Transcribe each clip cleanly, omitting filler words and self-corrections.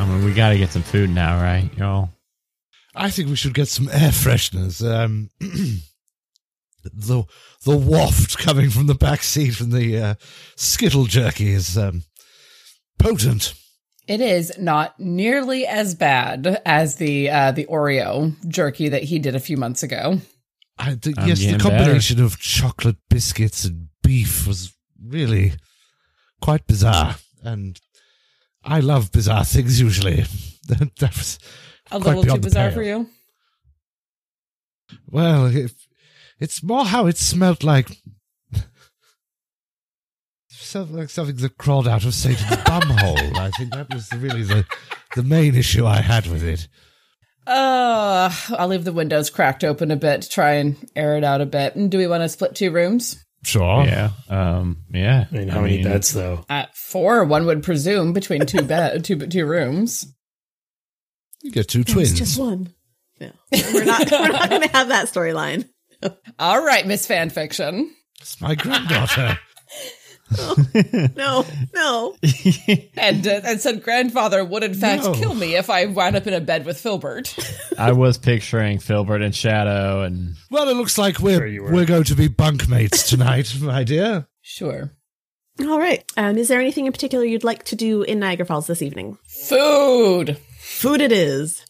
I mean, we got to get some food now, right, y'all? I think we should get some air fresheners. The waft coming from the back seat from the Skittle jerky is potent. It is not nearly as bad as the Oreo jerky that he did a few months ago. Yes, the combination of chocolate biscuits and beef was really quite bizarre, and I love bizarre things usually. That was a little too bizarre for you? Well, it's more how it smelled like something that crawled out of Satan's bumhole. I think that was really the main issue I had with it. I'll leave the windows cracked open a bit to try and air it out a bit. And do we want to split 2 rooms? Sure. Yeah. Yeah. I mean, how many beds, though? 4, one would presume, between two rooms. You get 2 twins. It's just one. No, we're not going to have that storyline. All right, Miss Fanfiction. It's my granddaughter. No. And said grandfather would in fact kill me if I wound up in a bed with Filbert. I was picturing Filbert and Shadow, and well, it looks like we're going to be bunkmates tonight, my dear. Sure. All right. Is there anything in particular you'd like to do in Niagara Falls this evening? Food it is.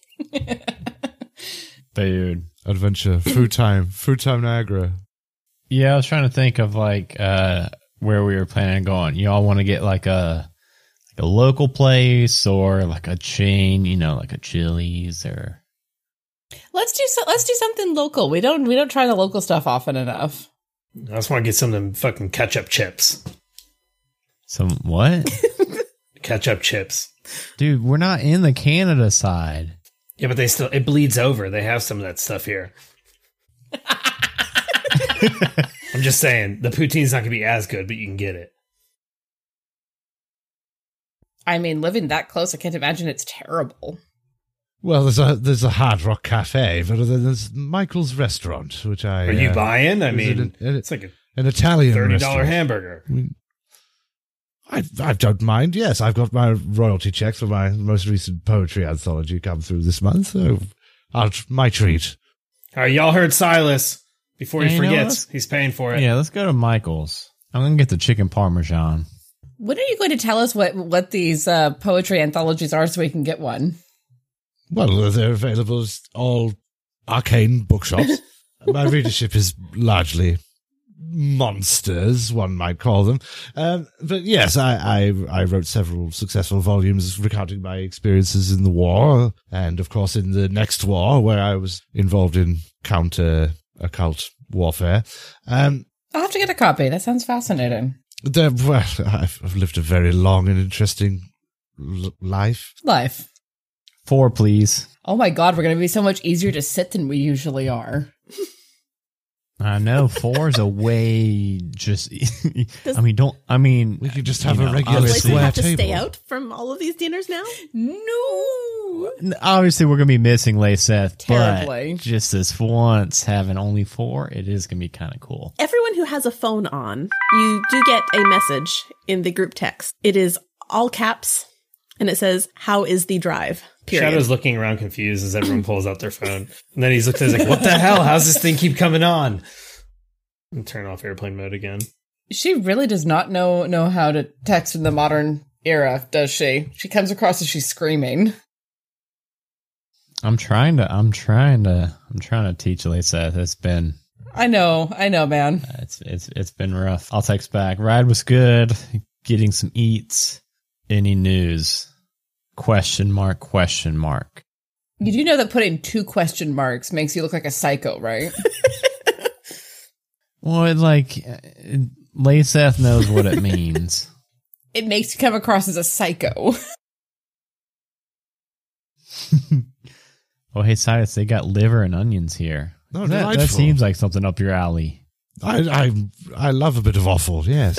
Food. Adventure. Food time Niagara. Yeah, I was trying to think of where we were planning on going. Y'all want to get like a local place or like a chain, like a Chili's or. Let's do something local. We don't try the local stuff often enough. I just want to get some of them fucking ketchup chips. Some what? Ketchup chips. Dude, we're not in the Canada side. Yeah, but it bleeds over. They have some of that stuff here. I'm just saying, the poutine's not going to be as good, but you can get it. I mean, living that close, I can't imagine it's terrible. Well, there's a Hard Rock Cafe, but then there's Michael's Restaurant, which Are you buying? I mean, it's like an Italian $30 restaurant. hamburger. I don't mind. Yes, I've got my royalty checks for my most recent poetry anthology come through this month, so my treat. All right, y'all heard Silas. Before he forgets, he's paying for it. Yeah, let's go to Michael's. I'm going to get the chicken parmesan. When are you going to tell us what these poetry anthologies are so we can get one? Well, they're available as all arcane bookshops. My readership is largely monsters, one might call them. But yes, I wrote several successful volumes recounting my experiences in the war, and of course in the next war, where I was involved in counter-occult warfare. I'll have to get a copy. That sounds fascinating. Well, I've lived a very long and interesting life. 4, please. Oh my God, we're going to be so much easier to sit than we usually are. I know 4 is a way just. we could just have a regular Like we have to table. stay out from all of these dinners now? No. Obviously, we're going to be missing Layseth, Terribly. but just this once, having only 4, it is going to be kind of cool. Everyone who has a phone on, you do get a message in the group text. It is all caps, and it says, "How is the drive?" Period. Shadow's looking around confused as everyone pulls out their phone. And then he's looking at us like, what the hell? How's this thing keep coming on? And turn off airplane mode again. She really does not know how to text in the modern era, does she? She comes across as she's screaming. I'm trying to teach Layseth. It's been. I know, man. It's been rough. I'll text back. Ride was good. Getting some eats. Any news? ? You You do know that putting 2 question marks makes you look like a psycho, right? Well, Layseth knows what it means. It makes you come across as a psycho. Oh, hey, Silas, they got liver and onions here. Oh, that seems like something up your alley. I love a bit of offal, yes.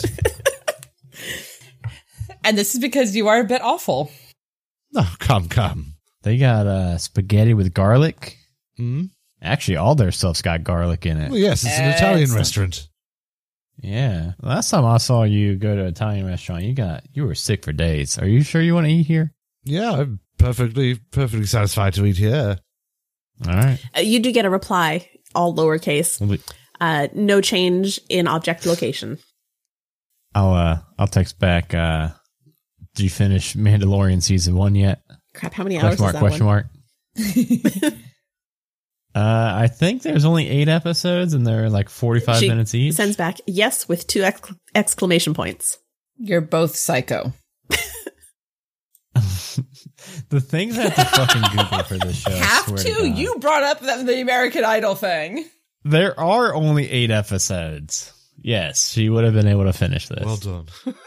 And this is because you are a bit awful. Oh, come. They got spaghetti with garlic. Mm? Actually, all their stuff's got garlic in it. Well, yes, it's an Italian restaurant. Yeah. Last time I saw you go to an Italian restaurant, you were sick for days. Are you sure you want to eat here? Yeah, I've perfectly satisfied to eat here. All right. You do get a reply, all lowercase. No change in object location. I'll text back. Did you finish Mandalorian season 1 yet? Crap, how many hours is that question one? mark. I think there's only 8 episodes and they're like 45 She minutes each. sends back, yes, with 2 exclamation points. You're both psycho. The things I have to fucking Google for this show. I Have swear to? God. You brought up the American Idol thing. There are only 8 episodes. Yes, she would have been able to finish this. Well done.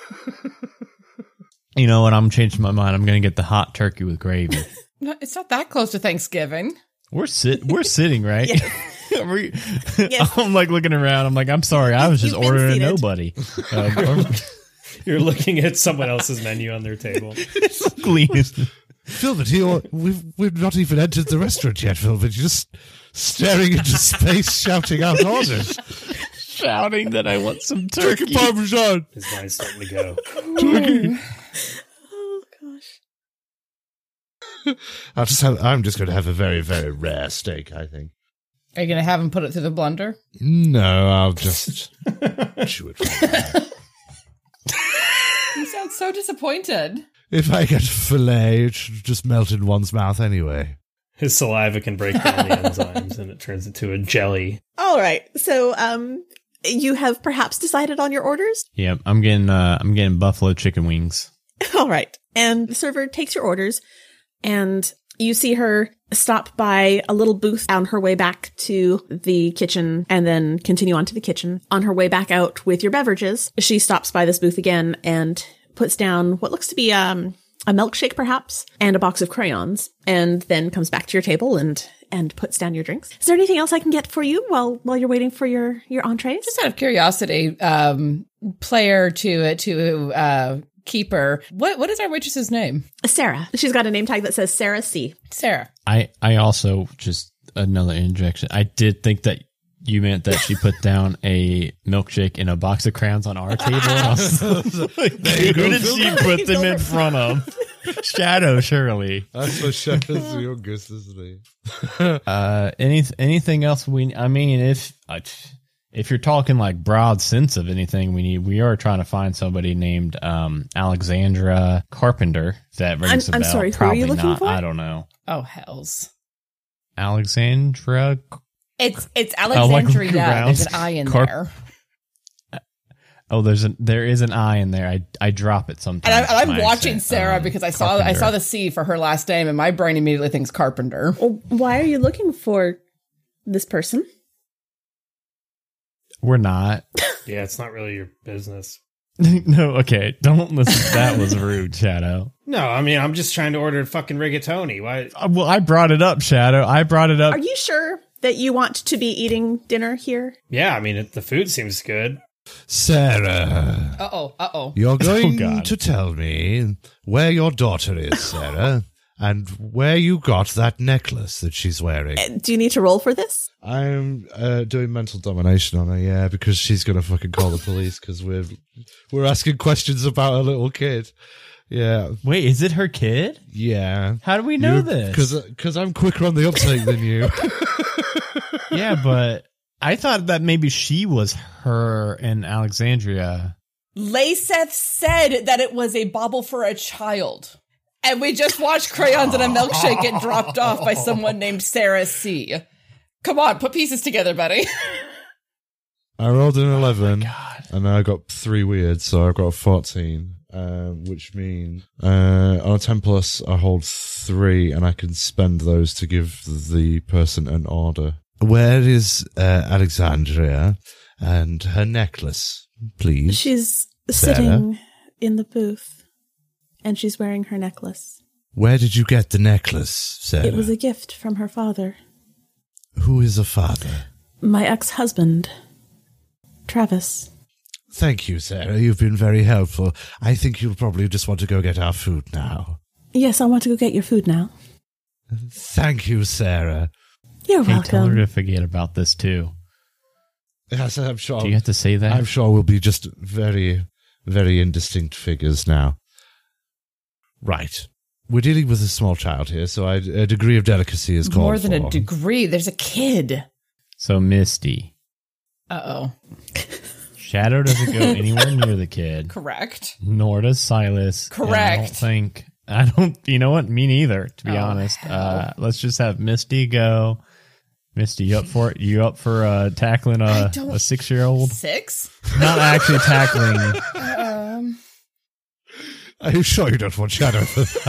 You know what? I'm changing my mind. I'm going to get the hot turkey with gravy. No, it's not that close to Thanksgiving. We're sitting, right? Yes. I'm like looking around. I'm like, I'm sorry. I was just You've been ordering a seated. nobody. You're looking at someone else's menu on their table. Please. Philbert, we've not even entered the restaurant yet, Philbert. You're just staring into space, shouting out orders. Shouting that I want some turkey. Parmesan. His mind's starting to go. Turkey. Oh, gosh. I'm just going to have a very, very rare steak, I think. Are you going to have him put it through the blender? No, I'll just chew it. You sound so disappointed. If I get filet, it should just melt in one's mouth anyway. His saliva can break down the enzymes and it turns into a jelly. All right. So, you have perhaps decided on your orders? Yeah, I'm getting buffalo chicken wings. All right. And the server takes your orders, and you see her stop by a little booth on her way back to the kitchen and then continue on to the kitchen. On her way back out with your beverages, she stops by this booth again and puts down what looks to be a milkshake perhaps and a box of crayons, and then comes back to your table and puts down your drinks. Is there anything else I can get for you while you're waiting for your entrees? Just out of curiosity, player to keeper. What is our waitress's name? Sarah. She's got a name tag that says Sarah C. Sarah. I also, just another interjection, I did think that you meant that she put down a milkshake in a box of crayons on our table. And I was like, who did she put them in front of? Shadow, surely. That's what Shadow's youngest, isn't he? Anything else if you're talking like broad sense of anything we are trying to find somebody named Alexandra Carpenter. If that rings a bell. I'm sorry, who are Probably you looking not. for? I don't know. Oh, hells. Alexandra. It's Alexandria. around. There's an I in there. Oh, there is an I in there. I drop it sometimes. And I'm when I watching say, Sarah because I saw the C for her last name, and my brain immediately thinks Carpenter. Well, why are you looking for this person? We're not. Yeah, it's not really your business. No, okay. Don't listen. That was rude, Shadow. No, I mean, I'm just trying to order fucking rigatoni. Why? Well, I brought it up, Shadow. I brought it up. Are you sure that you want to be eating dinner here? Yeah, I mean, the food seems good. Sarah. Uh-oh. You're going God. to tell me where your daughter is, Sarah, and where you got that necklace that she's wearing. Do you need to roll for this? I'm doing mental domination on her, yeah, because she's going to fucking call the police because we're asking questions about a little kid. Yeah. Wait, is it her kid? Yeah. How do we know this? Because I'm quicker on the uptake than you. Yeah, but I thought that maybe she was her and Alexandria. Layseth said that it was a bauble for a child. And we just watched crayons and a milkshake get dropped off by someone named Sarah C. Come on, put pieces together, buddy. I rolled an 11, and I got 3 weird, so I've got a 14, which means on a 10 plus, I hold 3, and I can spend those to give the person an order. Where is Alexandria and her necklace, please? She's Sarah? sitting in the booth, and she's wearing her necklace. Where did you get the necklace, Sarah? It was a gift from her father. Who is a father? My ex-husband, Travis. Thank you, Sarah. You've been very helpful. I think you'll probably just want to go get our food now. Yes, I want to go get your food now. Thank you, Sarah. You're Hey, tell her welcome. to forget about this too. Yes, I'm sure. Do you have to say that? I'm sure we'll be just very, very indistinct figures now. Right. we're dealing with a small child here, so a degree of delicacy is called More than for. a degree. There's a kid. So Misty. Uh-oh. Shadow doesn't go anywhere near the kid. Correct. Nor does Silas. Correct. You know what? Me neither, to be honest. hell. Let's just have Misty go. Misty, you up for it? You up for tackling a 6-year-old? 6? Not actually tackling. Are you sure you don't want Shadow for that?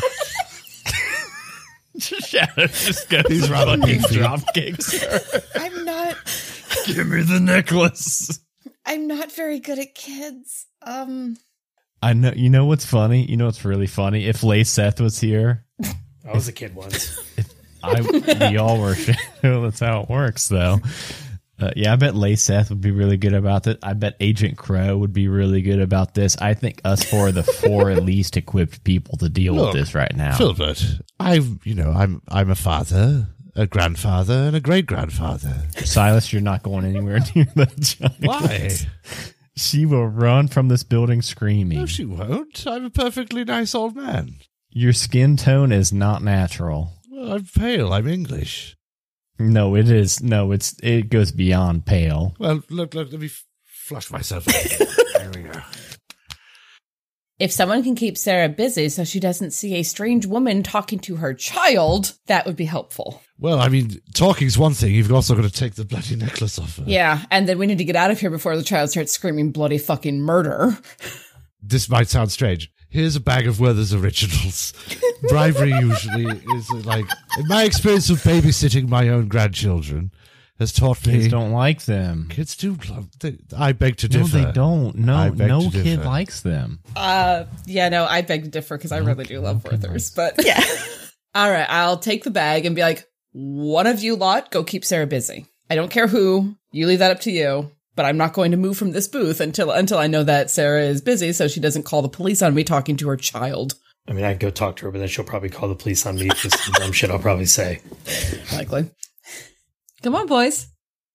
Shadow just goes. He's rather beefy. Drop kicks her. I'm not Give me the necklace. very good at kids. I know. You know what's funny? You know what's really funny? If Lay Seth was here, I was a kid once. we all were. That's how it works, though. Yeah, I bet Lay Seth would be really good about it. I bet Agent Crow would be really good about this. I think us four are the 4 least equipped people to deal with this right now. Filbert, I'm a father, a grandfather, and a great-grandfather. Silas, you're not going anywhere near that giant. Why? She will run from this building screaming. No, she won't. I'm a perfectly nice old man. Your skin tone is not natural. Well, I'm pale. I'm English. No, it is. No, it goes beyond pale. Well, look, let me flush myself. There we go. If someone can keep Sarah busy so she doesn't see a strange woman talking to her child, that would be helpful. Well, I mean, talking's one thing. You've also got to take the bloody necklace off her. Yeah, and then we need to get out of here before the child starts screaming bloody fucking murder. This might sound strange. Here's a bag of Werther's Originals. Bribery usually is like, in my experience of babysitting my own grandchildren, has taught me. Kids don't like them. Kids do love. I beg to differ. No, they don't. I No, beg no to kid differ. likes them. Yeah, no, I beg to differ because I really do love Werther's, but Yeah. all right, I'll take the bag and be like, one of you lot, go keep Sarah busy. I don't care who, you leave that up to you, but I'm not going to move from this booth until I know that Sarah is busy so she doesn't call the police on me talking to her child. I mean, I'd go talk to her, but then she'll probably call the police on me for some dumb shit I'll probably say. Likely. Come on, boys.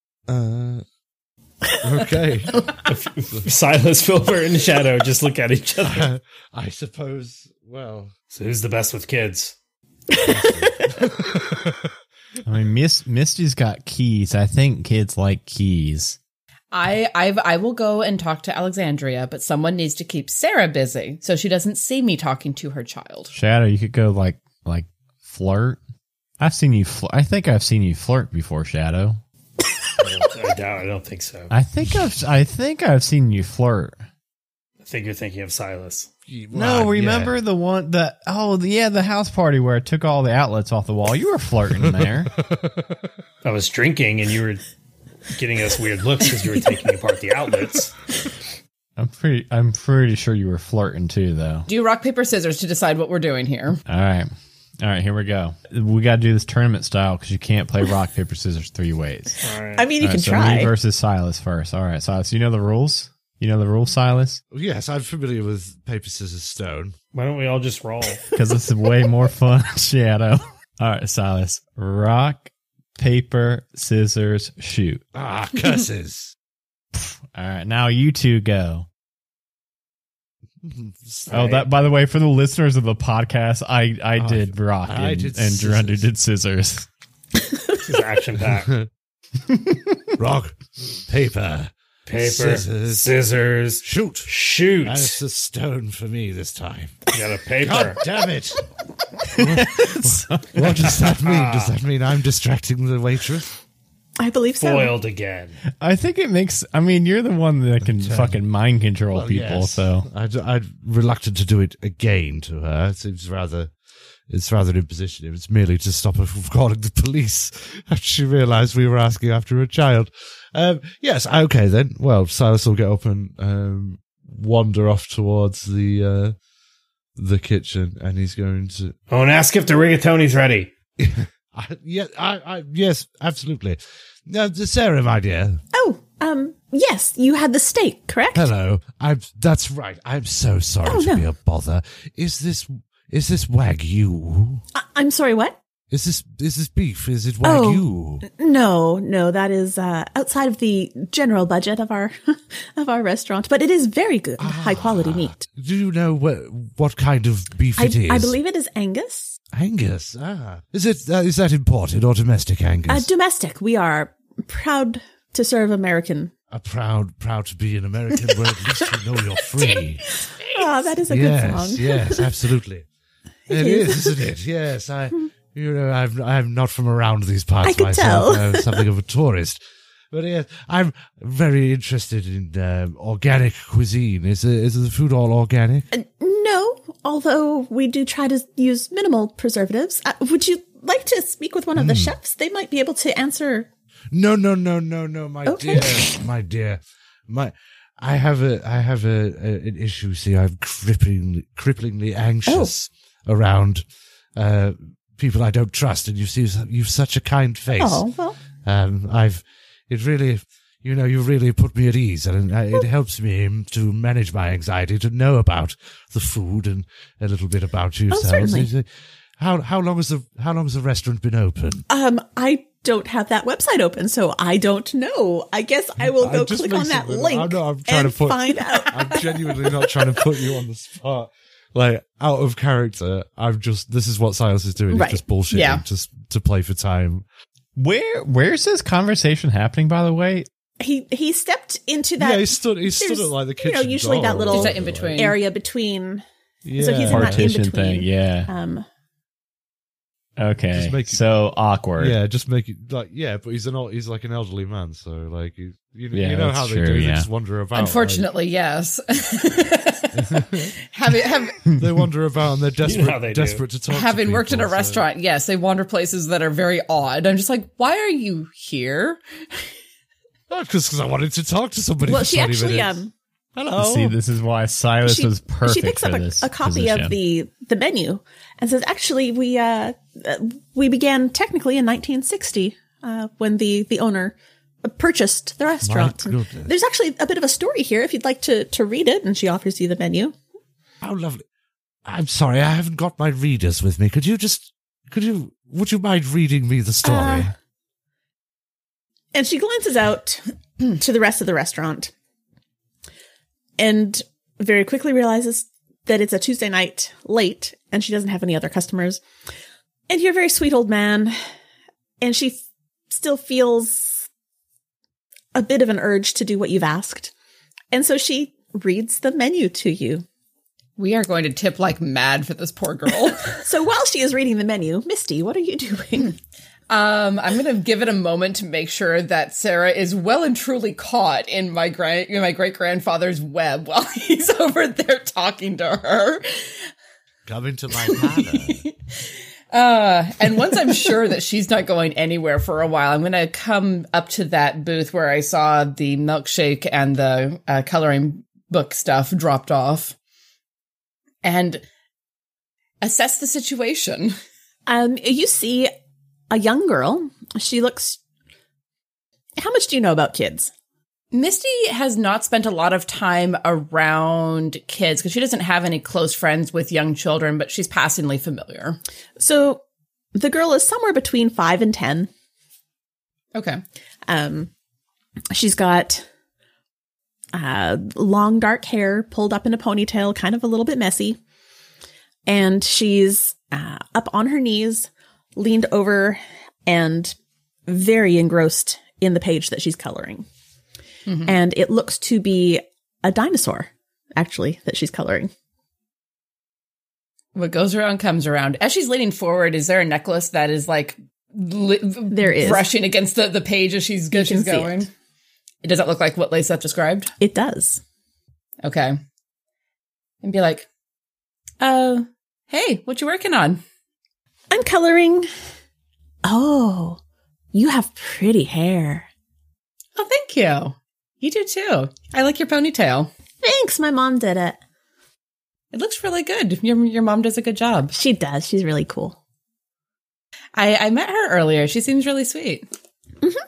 Okay. Silas, Filbert, and Shadow just look at each other. I suppose, well. So who's the best with kids? I mean, Misty's got keys. I think kids like keys. I will go and talk to Alexandria, but someone needs to keep Sarah busy so she doesn't see me talking to her child. Shadow, you could go like flirt. I've seen you. I think I've seen you flirt before, Shadow. I doubt. I don't think so. I think I've seen you flirt. I think you're thinking of Silas. No, remember the one that? Oh, yeah, the house party where I took all the outlets off the wall. You were flirting there. I was drinking, and you were getting us weird looks because you were taking apart the outlets. I'm pretty sure you were flirting too, though. Do rock, paper, scissors to decide what we're doing here. All right, here we go. We got to do this tournament style because you can't play rock, paper, scissors 3 ways. All right. I mean, you All can right, so try. me versus Silas first. All right, Silas, you know the rules? You know the rules, Silas? Yes, I'm familiar with paper, scissors, stone. Why don't we all just roll? Because this is way more fun, Shadow. All right, Silas. Rock, paper, scissors, shoot. Ah, curses. All right, now you two go. Oh, that, by the way, for the listeners of the podcast, I did rock I and did Gerundo scissors. did scissors. This is action packed. Rock, paper, Paper, scissors, shoot. shoot. That's a stone for me this time. You got a paper. God damn it. What does that mean? Does that mean I'm distracting the waitress? I believe so. Foiled again. I think it makes. I mean, you're the one that can fucking mind control Well, people. yes. So I'm reluctant to do it again to her. It seems rather imposition. It's merely to stop her from calling the police after she realised we were asking after a child. Yes, okay then. Well, Silas will get up and wander off towards the kitchen, and he's going to. Oh, and ask if the rigatoni's ready. Yes, absolutely. Sarah, my dear. Oh, yes, you had the steak, correct? Hello. That's right. I'm so sorry Oh, to no. be a bother. Is this Wagyu? I'm sorry, what? Is this beef? Is it Wagyu? No, that is outside of the general budget of our of our restaurant, but it is very good, high quality meat. Do you know what kind of beef it is? I believe it is Angus. Angus. Is that imported or domestic Angus? Domestic. We are proud to serve American. Proud to be an American, where at least you know you're free. Oh, that is a good song. Yes, absolutely. It is, isn't it? Yes, I'm not from around these parts I could myself. tell. I'm something of a tourist. But yes, I'm very interested in organic cuisine. Is the food all organic? No, although we do try to use minimal preservatives. Would you like to speak with one of the chefs? They might be able to answer. No, my dear. I have an issue. See, I'm cripplingly anxious around people I don't trust, and you've such a kind face. Oh, well. It really, you really put me at ease, and it helps me to manage my anxiety to know about the food and a little bit about yourselves. certainly. How long has the restaurant been open? I don't have that website open, so I don't know. I guess I will go click on that link and find out. I'm genuinely not trying to put you on the spot. Like, out of character, this is what Silas is doing. Right. He's just bullshitting Yeah. just to play for time. Where's this conversation happening, by the way? He stepped into that. He stood at like the kitchen usually door. that little Is that in between? area between. Yeah. So he's in that in Partition between. thing, yeah. Okay, Just make it- so awkward. Yeah, just make it like but he's like an elderly man, so like you Yeah, know that's how they true, do. They yeah. just wander about. Unfortunately, yes. They wander about and they're desperate, how they do. desperate to talk. Having to worked in a people, so- restaurant, yes, they wander places that are very odd. I'm just like, why are you here? because I wanted to talk to somebody. Well, for she 20 actually minutes. Hello. See, this is why Silas was perfect she picks for up this a copy position. of the menu and says, "Actually, we began technically in 1960 when the owner purchased the restaurant. My goodness. There's actually a bit of a story here if you'd like to read it." And she offers you the menu. How lovely. I'm sorry, I haven't got my readers with me. Would you mind reading me the story? And she glances out to the rest of the restaurant and very quickly realizes that it's a Tuesday night late and she doesn't have any other customers. And you're a very sweet old man. And she still feels a bit of an urge to do what you've asked. And so she reads the menu to you. We are going to tip like mad for this poor girl. So while she is reading the menu, Misty, what are you doing? I'm going to give it a moment to make sure that Sarah is well and truly caught in my great grandfather's web while he's over there talking to her. Come into my parlor. And once I'm sure that she's not going anywhere for a while, I'm going to come up to that booth where I saw the milkshake and the coloring book stuff dropped off and assess the situation. You see a young girl. She looks... How much do you know about kids? Misty has not spent a lot of time around kids because she doesn't have any close friends with young children, but she's passingly familiar. So the girl is somewhere between 5 and 10. Okay. She's got long dark hair pulled up in a ponytail, kind of a little bit messy. And she's up on her knees, leaned over and very engrossed in the page that she's coloring. Mm-hmm. And it looks to be a dinosaur, actually, that she's coloring. What goes around comes around. As she's leaning forward, is there a necklace that is like there is brushing against the page as she's going? It doesn't look like what Lacey described. It does. Okay. And be like, hey, what you working on? I'm coloring. Oh, you have pretty hair. Oh, thank you. You do too. I like your ponytail. Thanks, my mom did it. It looks really good. Your mom does a good job. She does. She's really cool. I met her earlier. She seems really sweet. Mm-hmm.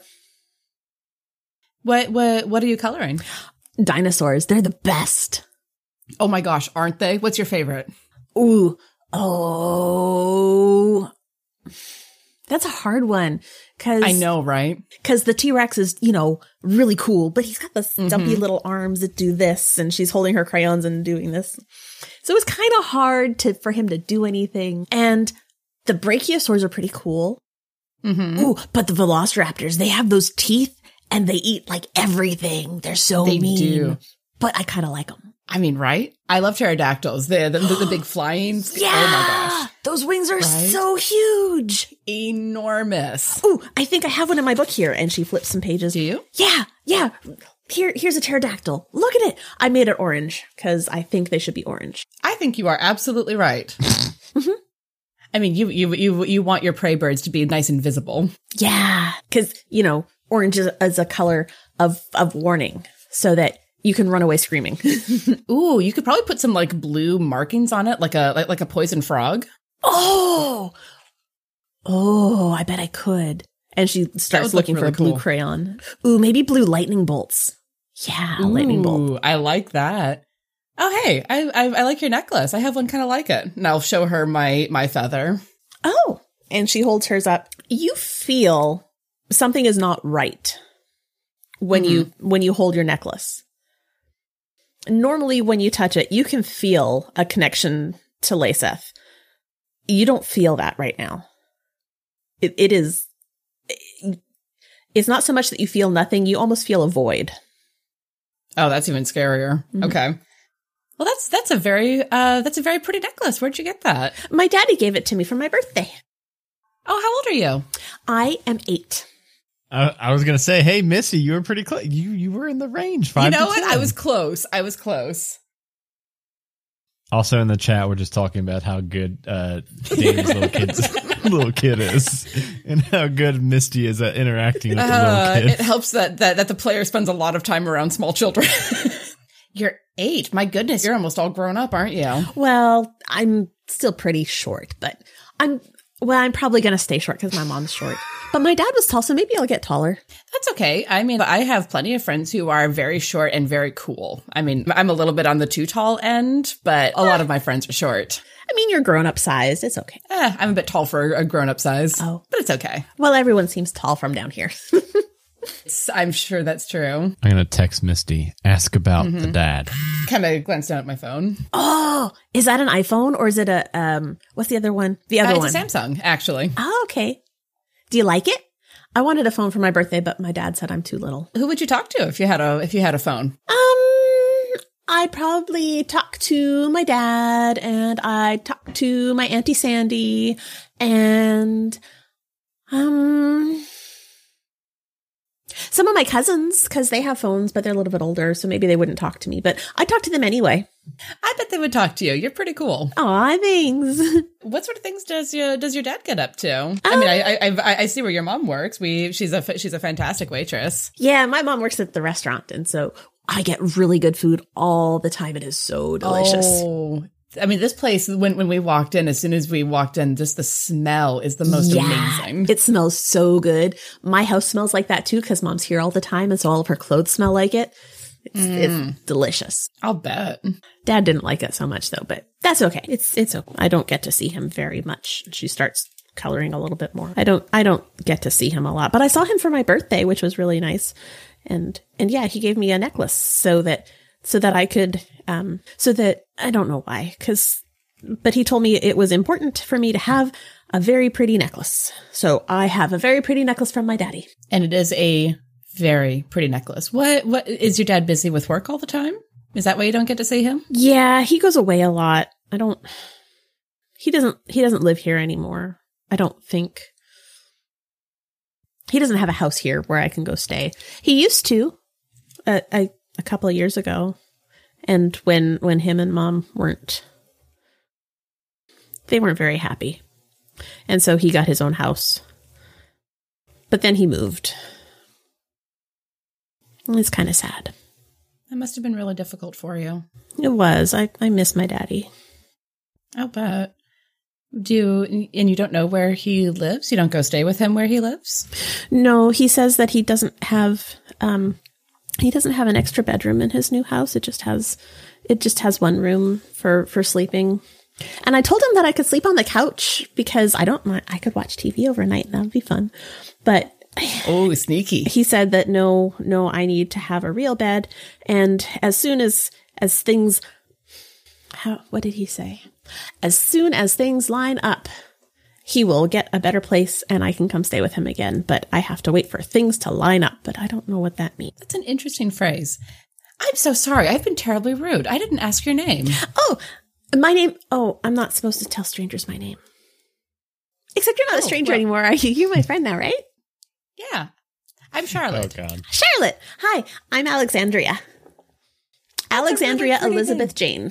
What are you coloring? Dinosaurs. They're the best. Oh my gosh, aren't they? What's your favorite? Ooh. Oh. That's a hard one. I know, right? Because the T-Rex is, really cool, but he's got the stumpy little arms that do this, and she's holding her crayons and doing this. So it's kind of hard for him to do anything. And the brachiosaurs are pretty cool. Mm-hmm. Ooh, but the velociraptors, they have those teeth and they eat like everything. They're so mean. They do. But I kind of like them. I mean, right? I love pterodactyls. The big flying. Yeah. Oh my gosh. Those wings are so huge. Enormous. Ooh, I think I have one in my book here. And she flips some pages. Do you? Yeah. Here's a pterodactyl. Look at it. I made it orange because I think they should be orange. I think you are absolutely right. Mm-hmm. I mean, you want your prey birds to be nice and visible. Yeah. Because, orange is a color of warning so that you can run away screaming. Ooh, you could probably put some like blue markings on it, like a poison frog. Oh, I bet I could. And she starts looking for a blue crayon. Ooh, maybe blue lightning bolts. Yeah, lightning bolt. I like that. Oh, hey, I like your necklace. I have one kind of like it. And I'll show her my feather. Oh, and she holds hers up. You feel something is not right when you hold your necklace. Normally, when you touch it, you can feel a connection to Laceth. You don't feel that right now. It's not so much that you feel nothing. You almost feel a void. Oh, that's even scarier. Mm-hmm. Okay. Well, that's a very pretty necklace. Where'd you get that? My daddy gave it to me for my birthday. Oh, how old are you? I am 8. I was gonna say, hey, Missy, you were pretty close. You were in the range. 5 You know to what? 10. I was close. Also in the chat, we're just talking about how good Danny's little kid is, and how good Misty is at interacting with the little kid. It helps that the player spends a lot of time around small children. You're 8. My goodness, you're almost all grown up, aren't you? Well, I'm still pretty short, but I'm probably going to stay short because my mom's short. But my dad was tall, so maybe I'll get taller. That's okay. I mean, I have plenty of friends who are very short and very cool. I mean, I'm a little bit on the too tall end, but a lot of my friends are short. I mean, you're grown-up sized. It's okay. I'm a bit tall for a grown-up size. Oh. But it's okay. Well, everyone seems tall from down here. I'm sure that's true. I'm going to text Misty, ask about the dad. Kind of glanced down at my phone. Oh, is that an iPhone or is it a, what's the other one? The other one. It's a Samsung, actually. Oh, okay. Do you like it? I wanted a phone for my birthday, but my dad said I'm too little. Who would you talk to if you had a phone? I'd probably talk to my dad, and I'd talk to my Auntie Sandy, and some of my cousins, because they have phones, but they're a little bit older, so maybe they wouldn't talk to me. But I'd talk to them anyway. I bet they would talk to you. You're pretty cool. Aw, thanks. What sort of things does your dad get up to? I mean, I see where your mom works. She's a fantastic waitress. Yeah, my mom works at the restaurant, and so I get really good food all the time. It is so delicious. Oh, I mean, this place, when we walked in, as soon as we walked in, just the smell is the most amazing. It smells so good. My house smells like that too, because mom's here all the time, and so all of her clothes smell like it. It's delicious. I'll bet. Dad didn't like it so much though, but that's okay. It's okay. I don't get to see him very much. She starts coloring a little bit more. I don't get to see him a lot, but I saw him for my birthday, which was really nice. And yeah, he gave me a necklace so that I could, so that I don't know why, but he told me it was important for me to have a very pretty necklace. So I have a very pretty necklace from my daddy. And it is a very pretty necklace. What is your dad busy with work all the time? Is that why you don't get to see him? Yeah, he goes away a lot. He doesn't live here anymore. I don't think. He doesn't have a house here where I can go stay. He used to a couple of years ago. And when him and mom weren't very happy. And so he got his own house. But then he moved. It's kind of sad. That must have been really difficult for you. It was. I miss my daddy. I'll bet. And you don't know where he lives? You don't go stay with him where he lives? No, he says that he doesn't have an extra bedroom in his new house. It just has one room for sleeping. And I told him that I could sleep on the couch because I don't mind. I could watch TV overnight and that would be fun. But Oh, sneaky. he said that no, I need to have a real bed. And as soon as things, what did he say? As soon as things line up, he will get a better place and I can come stay with him again. But I have to wait for things to line up. But I don't know what that means. That's an interesting phrase. I'm so sorry. I've been terribly rude. I didn't ask your name. Oh, my name. Oh, I'm not supposed to tell strangers my name. Except you're not a stranger anymore, are you? You're my friend now, right? Yeah. I'm Charlotte. Oh, God. Charlotte. Hi, I'm Alexandria. Alexandria pretty Elizabeth Jane.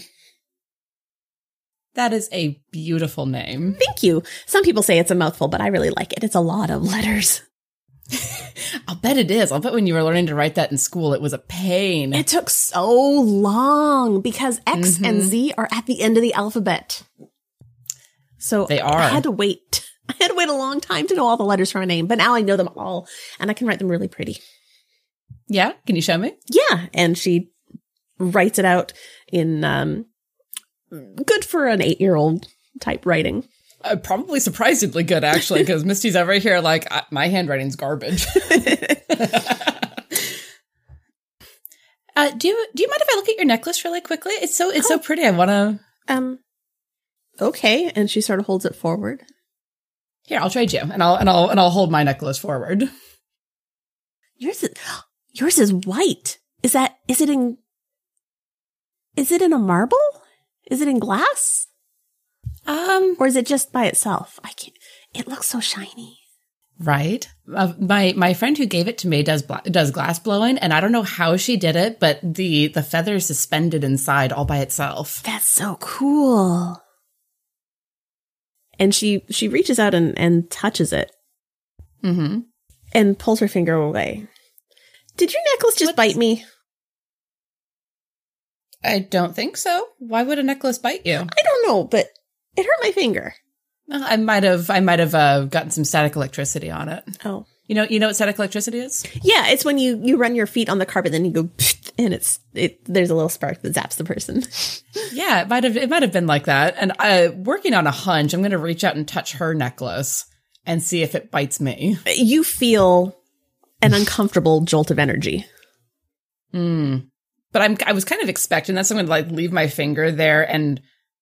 That is a beautiful name. Thank you. Some people say it's a mouthful, but I really like it. It's a lot of letters. I'll bet it is. I'll bet when you were learning to write that in school, it was a pain. It took so long because X and Z are at the end of the alphabet. So They are. I had to wait. I had to wait a long time to know all the letters for a name, but now I know them all and I can write them really pretty. Yeah? Can you show me? Yeah. And she writes it out in good for an 8-year-old type writing. Probably surprisingly good, actually, because Misty's over here like, my handwriting's garbage. Do you mind if I look at your necklace really quickly? It's so pretty. I want to. Okay. And she sort of holds it forward. Here, I'll trade you, and I'll hold my necklace forward. Yours is white. Is it in a marble? Is it in glass? Or is it just by itself? It looks so shiny. Right. My friend who gave it to me does glass blowing, and I don't know how she did it, but the feather is suspended inside all by itself. That's so cool. And she reaches out and touches it. Mm-hmm. And pulls her finger away. Did your necklace just bite me? I don't think so. Why would a necklace bite you? I don't know, but it hurt my finger. Well, I might have gotten some static electricity on it. Oh. You know what static electricity is? Yeah, it's when you run your feet on the carpet, then you go, and there's a little spark that zaps the person. Yeah, it might have been like that. And working on a hunch, I'm going to reach out and touch her necklace and see if it bites me. You feel an uncomfortable jolt of energy. But I was kind of expecting that, so I'm going to leave my finger there and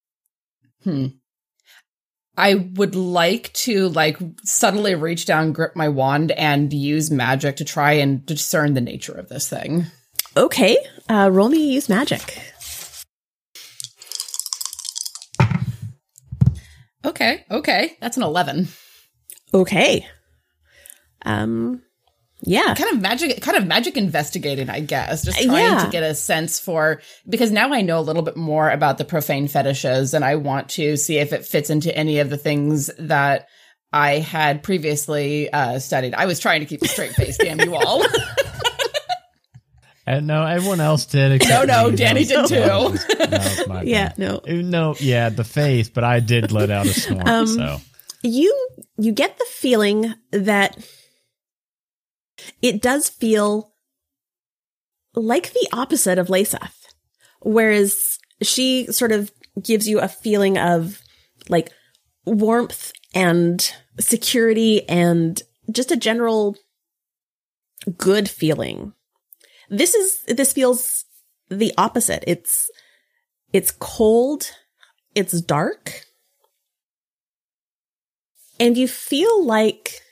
I would like to subtly reach down, grip my wand, and use magic to try and discern the nature of this thing. Okay, roll me use magic. Okay, that's an 11. Okay. Yeah. Kind of magic investigating, I guess. Just trying to get a sense for, because now I know a little bit more about the profane fetishes, and I want to see if it fits into any of the things that I had previously studied. I was trying to keep a straight face, damn you all. And no, everyone else did. Except No, me. Danny did too. That was my Yeah, bad. No, yeah, the face, but I did let out a snort. So You get the feeling that it does feel like the opposite of Laseth, whereas she sort of gives you a feeling of like warmth and security and just a general good feeling. This feels the opposite. It's cold, it's dark, and you feel like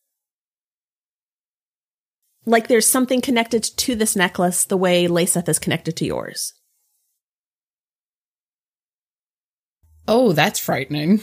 there's something connected to this necklace the way Laseth is connected to yours. Oh, that's frightening.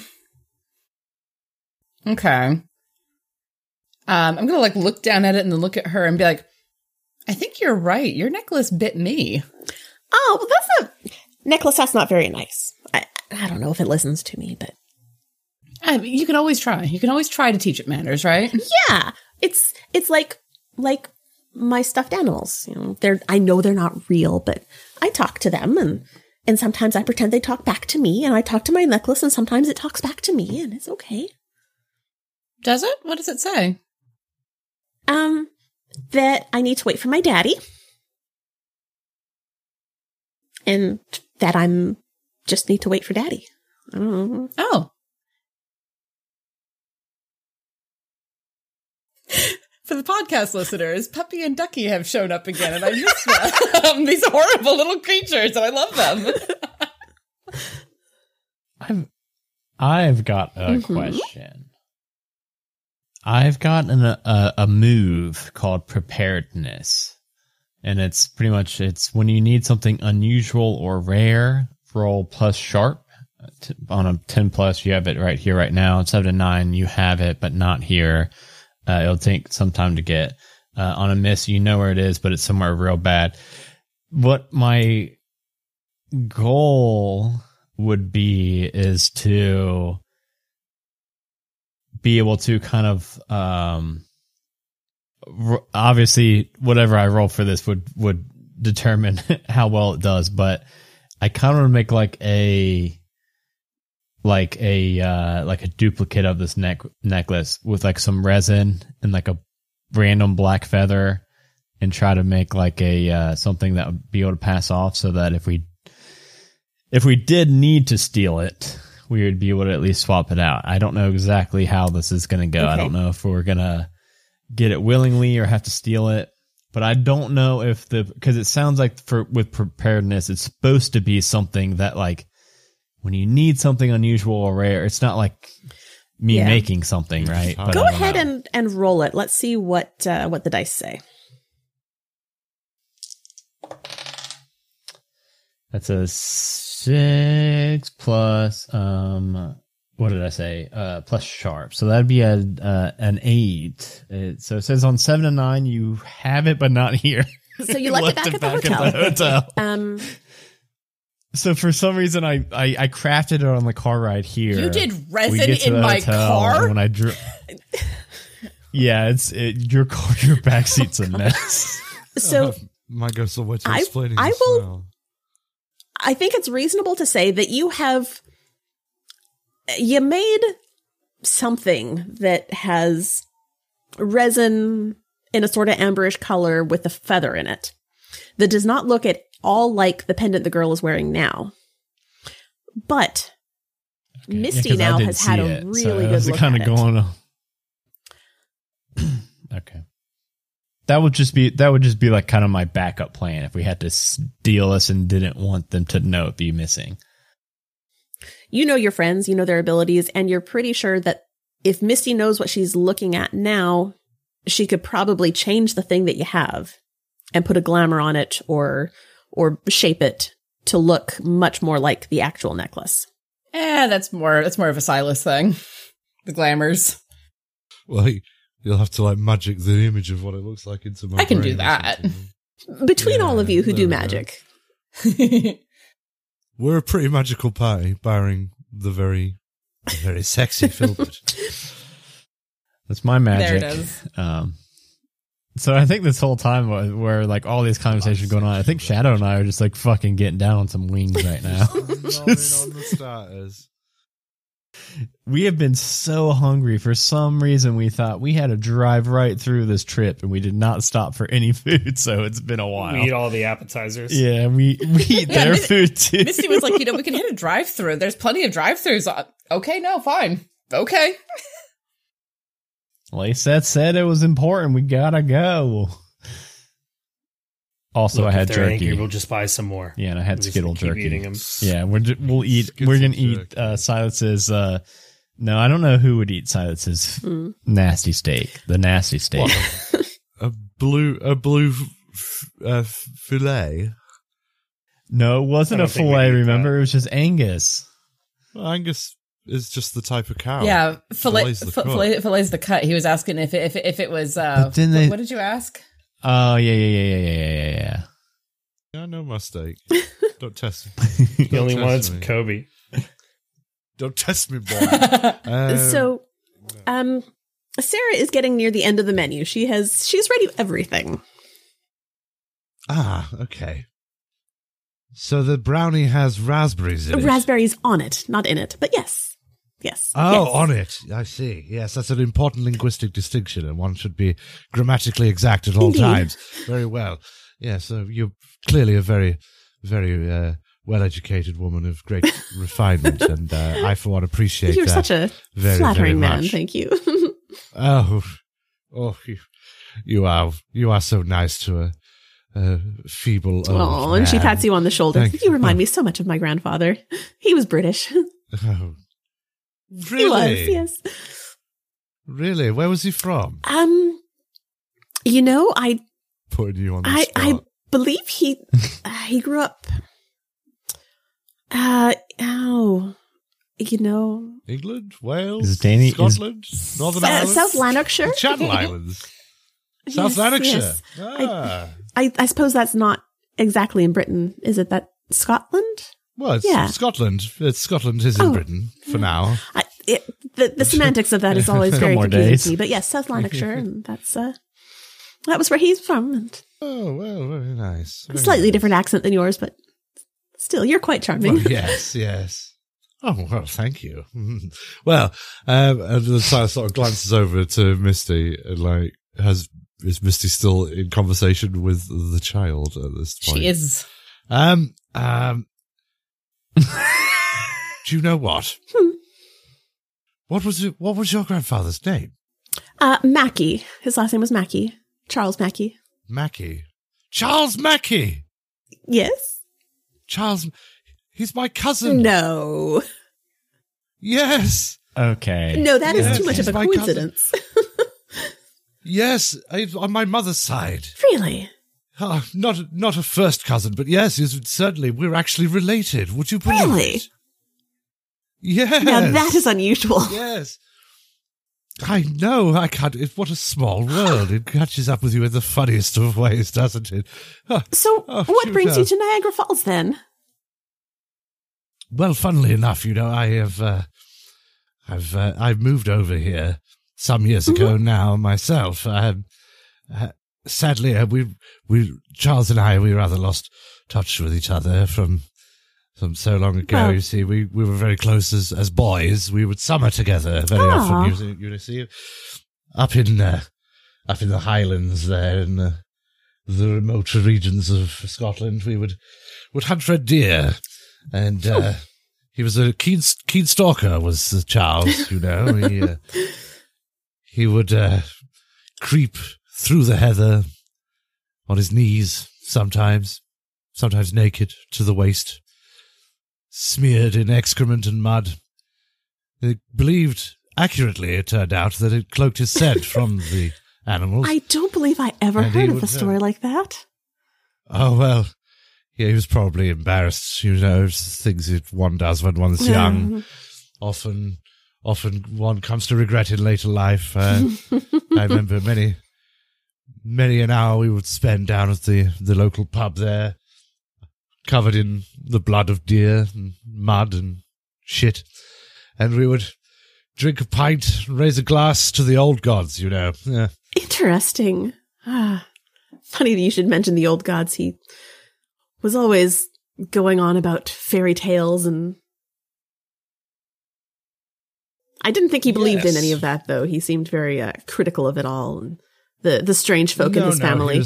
Okay. I'm going to look down at it and then look at her and be like, I think you're right. Your necklace bit me. Oh, well, that's a necklace that's not very nice. I don't know if it listens to me, but You can always try. You can always try to teach it manners, right? yeah, it's like my stuffed animals. You know, I know they're not real, but I talk to them, and sometimes I pretend they talk back to me, and I talk to my necklace, and sometimes it talks back to me, and it's okay. Does it? What does it say? That I need to wait for my daddy, and that just need to wait for daddy. Oh. For the podcast listeners, Puppy and Ducky have shown up again, and I miss them. These horrible little creatures, and I love them. I've got a question. I've got a move called preparedness, and it's pretty much when you need something unusual or rare. Roll plus sharp. On a 10 plus, you have it right here, right now. 7 to 9, you have it, but not here. It'll take some time to get. On a miss, you know where it is, but it's somewhere real bad. What my goal would be is to be able to kind of, obviously, whatever I roll for this would determine how well it does, but I kind of want to make like a duplicate of this necklace with like some resin and like a random black feather, and try to make like a something that would be able to pass off, so that if we did need to steal it, we would be able to at least swap it out. I don't know exactly how this is going to go. Okay. I don't know if we're going to get it willingly or have to steal it. But I don't know if because it sounds like with preparedness, it's supposed to be something that like when you need something unusual or rare, it's not like me making something, right? But go ahead and roll it. Let's see what the dice say. That's a 6 plus what did I say? Plus sharp. So that'd be an 8. So it says on 7 to 9 you have it, but not here. So you left it back at the hotel. So for some reason I crafted it on the car ride here. You did resin in my car? When I yeah, your car, your backseat's a mess. So might go somewhere to explaining I this will. now. I think it's reasonable to say that you made something that has resin in a sort of amberish color with a feather in it that does not look at all like the pendant the girl is wearing now. But Misty now has had a really good look at it. Going on. Okay. That would just be like kind of my backup plan if we had to steal this and didn't want them to know it'd be missing. You know your friends, you know their abilities, and you're pretty sure that if Misty knows what she's looking at now, she could probably change the thing that you have and put a glamour on it or shape it to look much more like the actual necklace. That's more of a Silas thing. The glamours. Well, you'll have to like magic the image of what it looks like into my I can do that. Between all of you who do magic. We're a pretty magical party, barring the very sexy Philbert. That's my magic. There it is. So I think this whole time where like all these conversations going on, I think Shadow and I are just like fucking getting down on some wings right now. On the starters. We have been so hungry. For some reason, we thought we had to drive right through this trip, and we did not stop for any food. So it's been a while. We eat all the appetizers. Yeah, we eat their food too. Misty was like, we can hit a drive-through. There's plenty of drive-throughs. Okay, no, fine. Okay. Lysette said it was important. We gotta go. Also, Look, I had jerky. Angry, we'll just buy some more. Yeah, and I had Skittle jerky. Eating them. Yeah, we'll eat. We're gonna eat Silas's. No, I don't know who would eat Silas's nasty steak. The nasty steak. a blue fillet. No, it wasn't a fillet. Remember, it was just Angus. Well, Angus is just the type of cow. Yeah, fillet's the cut. He was asking if it was. What did you ask? Oh yeah. I know my steak. Don't test me. He only wanted some Kobe. Don't test me, boy. So, Sarah is getting near the end of the menu. She's ready everything. Ah, okay. So the brownie has raspberries in it. Raspberries on it, not in it, but yes. Oh, yes. On it. I see. Yes, that's an important linguistic distinction, and one should be grammatically exact at all times. Very well. Yeah, so you're clearly a very, very well-educated woman of great refinement, and I, for one, appreciate You're that such a very, flattering very man. much. Thank you. Oh, you are so nice to a feeble old Oh, and she man. pats you on the shoulder. Thank You remind me so much of my grandfather. He was British. Oh, He was, really? yes. Really? Where was he from? You know, I Putting you on the spot. I believe he grew up. You know, England, Wales, Is Danny- Scotland, Northern Ireland, South Lanarkshire. the Channel Islands, South Yes, Lanarkshire. yes. Ah. I suppose that's not exactly in Britain, is it? That Scotland? Well, it's Yeah. Scotland. Scotland is in Oh. Britain for now. The semantics of that is always Couple very more confusing days. to me. But yes, South Lanarkshire, and that's that was where he's from. And Oh, well, very nice. a Very slightly nice. different accent than yours, but still, you're quite charming. Well, yes, yes. Oh, well, thank you. Well, and the sort of glances over to Misty and like, is Misty still in conversation with the child at this point? She is. Do you know what? What was your grandfather's name? Mackey. His last name was Mackey. Charles Mackey. Mackey. Charles Mackey. Yes. Charles. He's my cousin. No. Yes. Okay. No, that is Yes, too much he's of a my cousin. coincidence. Yes. On my mother's side. Really? Not a first cousin, but yes, certainly we're actually related. Would you believe Really? it? Yes. Now that is unusual. Yes. I know. I can't. What a small world. It catches up with you in the funniest of ways, doesn't it? So, Oh, what shoot, brings you to Niagara Falls then? Well, funnily enough, you know, I've moved over here some years ago now myself. Sadly, we Charles and I rather lost touch with each other from so long ago. Well- You see, we were very close as boys. We would summer together very often. You see, up in the Highlands there in the remote regions of Scotland, we would hunt red deer, and he was a keen stalker. Was Charles, you know? He would creep through the heather on his knees, sometimes naked to the waist, smeared in excrement and mud. They believed, accurately it turned out, that it cloaked his scent from the animals. I don't believe I ever And he heard of would, a story like that. Oh, well, yeah, he was probably embarrassed, you know, things that one does when one's young. Often one comes to regret in later life. I remember many an hour we would spend down at the local pub there, covered in the blood of deer and mud and shit. And we would drink a pint and raise a glass to the old gods, you know. Yeah. Interesting. Funny that you should mention the old gods. He was always going on about fairy tales, and I didn't think he believed in Yes. any of that, though. He seemed very critical of it all, and the strange folk in his family.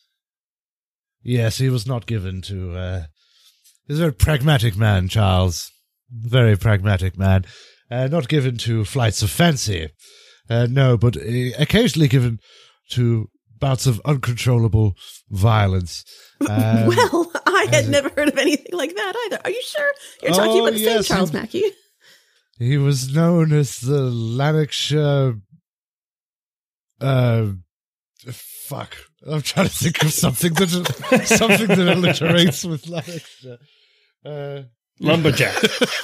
He was not given to... he's a very pragmatic man, Charles. Very pragmatic man. Not given to flights of fancy. No, but occasionally given to bouts of uncontrollable violence. Well, I had never heard of anything like that either. Are you sure you're talking Oh, about the same yes, Charles Mackey? He was known as the Lanarkshire... fuck. I'm trying to think of something that alliterates with Lanarkshire. Lumberjack.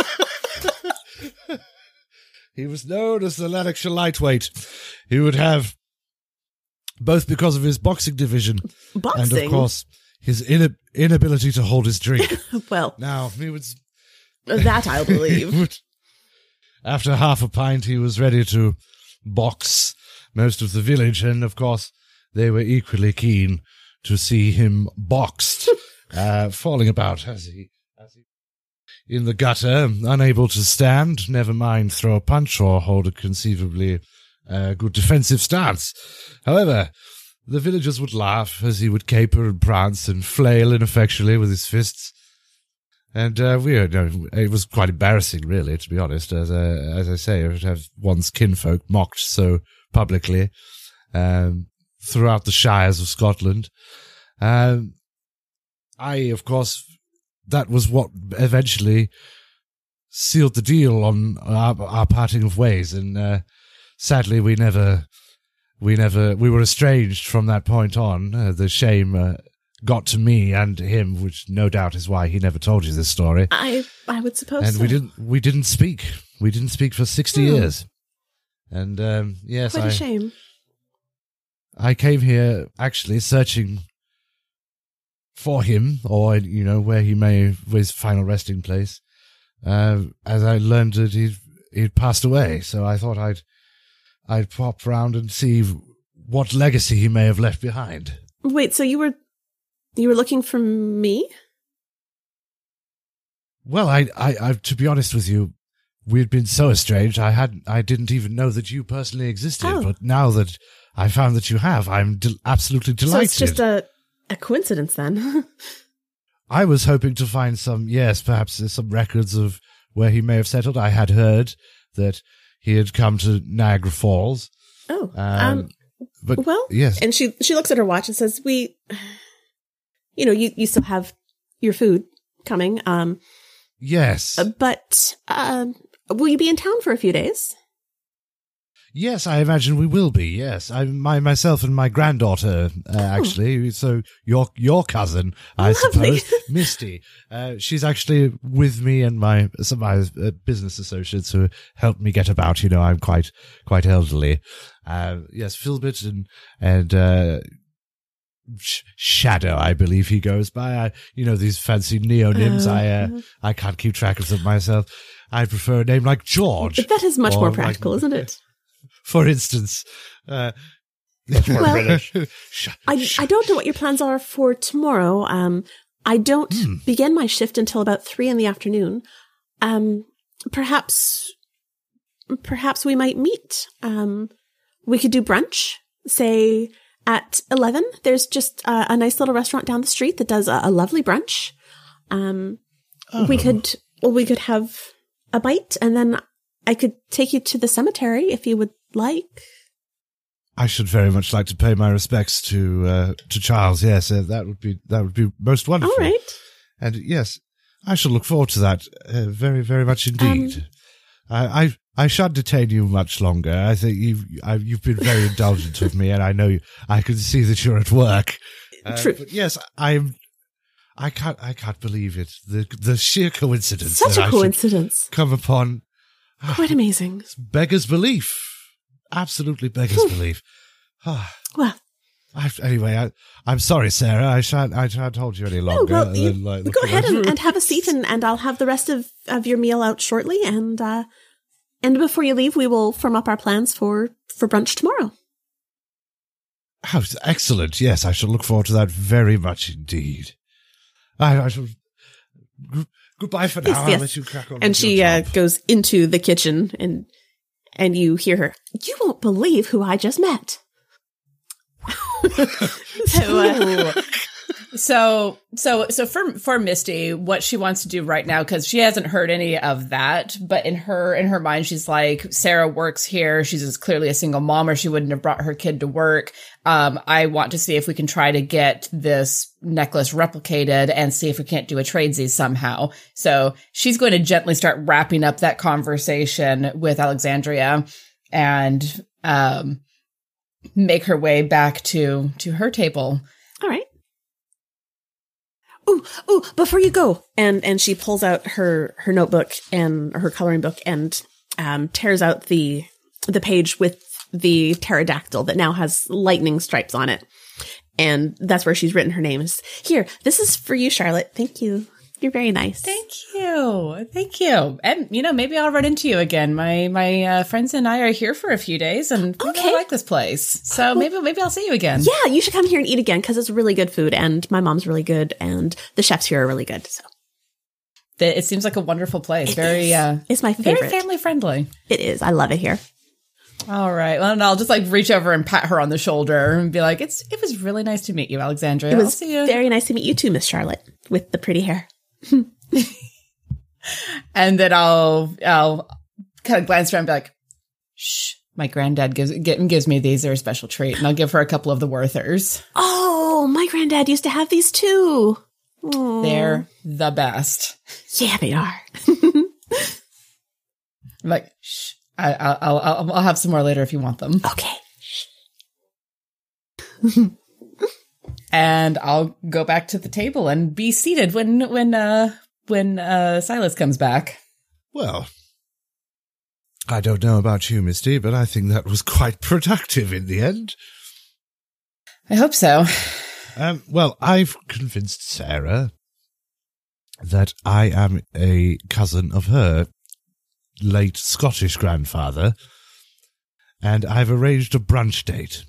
He was known as the Lanarkshire Lightweight. He would have, both because of his boxing division Boxing? and, of course, his inability to hold his drink. Well, Now, he would... that I'll believe. After half a pint, he was ready to box most of the village, and, of course, they were equally keen to see him boxed, falling about as he in the gutter, unable to stand, never mind throw a punch or hold a conceivably good defensive stance. However, the villagers would laugh as he would caper and prance and flail ineffectually with his fists. And it was quite embarrassing, really, to be honest. As I say, to have one's kinfolk mocked so publicly throughout the shires of Scotland. Of course, that was what eventually sealed the deal on our parting of ways, and sadly, we were estranged from that point on. The shame got to me and him, which no doubt is why he never told you this story. I would suppose. And so. we didn't speak. We didn't speak for 60 years. And yes, quite a shame. I came here actually searching for him, or where he may his final resting place. As I learned that he'd passed away, so I thought I'd pop round and see what legacy he may have left behind. Wait, so you were looking for me? Well, I to be honest with you, we'd been so estranged. I didn't even know that you personally existed. Oh. But now that I found that you have, I'm absolutely delighted. So it's just a coincidence then. I was hoping to find perhaps some records of where he may have settled. I had heard that he had come to Niagara Falls. Oh, but well, yes. And she looks at her watch and says, you still have your food coming. Yes. But will you be in town for a few days? Yes, I imagine we will be. Yes, myself and my granddaughter, actually. So your cousin, I Lovely. suppose, Misty. She's actually with me and some of my business associates who help me get about. I'm quite elderly. Yes, Philbit and Shadow, I believe he goes by. These fancy neonyms. I can't keep track of them myself. I prefer a name like George. That is much more practical, isn't it? For instance, Much more British. I don't know what your plans are for tomorrow. I don't begin my shift until about 3 p.m. Perhaps we might meet. We could do brunch, say at 11. There's just a nice little restaurant down the street that does a lovely brunch. We could have a bite, and then I could take you to the cemetery if you would like. I should very much like to pay my respects to Charles. Yes, that would be most wonderful. All right. And yes, I shall look forward to that very, very much indeed. I shan't detain you much longer. I think you've been very indulgent with me, and I know I can see that you're at work. True. But yes, I can't believe it. The sheer coincidence. Such that a coincidence. Come upon. Quite amazing. Beggars belief. Absolutely beggars belief. Well. Anyway, I'm sorry, Sarah. I shan't hold you any longer. No, well, go ahead and have a seat, and I'll have the rest of your meal out shortly. And before you leave, we will firm up our plans for brunch tomorrow. Oh, excellent. Yes, I shall look forward to that very much indeed. I shall... Goodbye for now. Yes. I'll let you crack on. And with she your job. goes into the kitchen, and you hear her. You won't believe who I just met. So for Misty, what she wants to do right now, because she hasn't heard any of that, but in her mind, she's like, Sarah works here. She's clearly a single mom, or she wouldn't have brought her kid to work. I want to see if we can try to get this necklace replicated and see if we can't do a tradesies somehow. So she's going to gently start wrapping up that conversation with Alexandria and make her way back to her table. All right. Ooh, before you go. And she pulls out her notebook and her coloring book and tears out the page with the pterodactyl that now has lightning stripes on it. And that's where she's written her name. Here, this is for you, Charlotte. Thank you. You're very nice. Thank you. And, maybe I'll run into you again. My friends and I are here for a few days, and we really like this place. So maybe I'll see you again. Yeah, you should come here and eat again, because it's really good food, and my mom's really good, and the chefs here are really good. So it seems like a wonderful place. It's my favorite. Very family friendly. It is. I love it here. All right. Well, and I'll just reach over and pat her on the shoulder and be like, it was really nice to meet you, Alexandria. It was I'll see you. very nice to meet you too, Miss Charlotte, with the pretty hair. And then I'll kind of glance around and be like, shh, my granddad gives me these. They're a special treat. And I'll give her a couple of the Werthers. Oh, my granddad used to have these too. Aw. They're the best. Yeah, they are. I'm like, shh, I'll have some more later if you want them. Okay. And I'll go back to the table and be seated when Silas comes back. Well, I don't know about you, Misty, but I think that was quite productive in the end. I hope so. Well, I've convinced Sarah that I am a cousin of her late Scottish grandfather, and I've arranged a brunch date.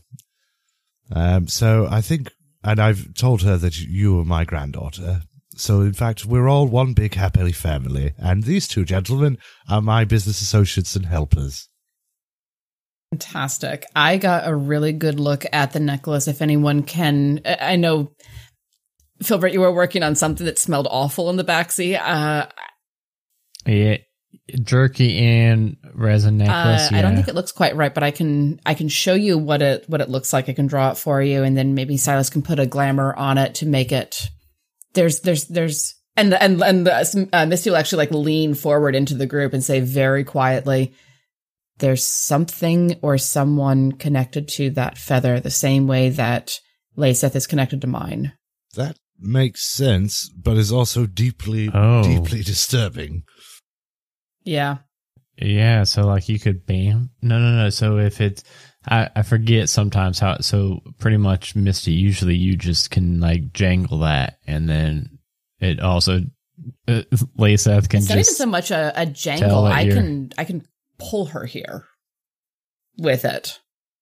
So I think, and I've told her that you are my granddaughter. So in fact, we're all one big happy family, and these two gentlemen are my business associates and helpers. Fantastic. I got a really good look at the necklace. If anyone can, I know, Filbert, you were working on something that smelled awful in the backseat. Yeah, jerky and resin necklace. I don't think it looks quite right, but I can show you what it looks like. I can draw it for you, and then maybe Silas can put a glamour on it to make it. There's Misty will actually like lean forward into the group and say very quietly, there's something or someone connected to that feather the same way that Layseth is connected to mine. That makes sense, but is also deeply disturbing. Yeah. Yeah, so like you could bam. No. So if it's, I forget sometimes how, so pretty much Misty, usually you just can like jangle that, and then it also, Layseth can it's just. Not even so much a jangle. I can pull her here with it.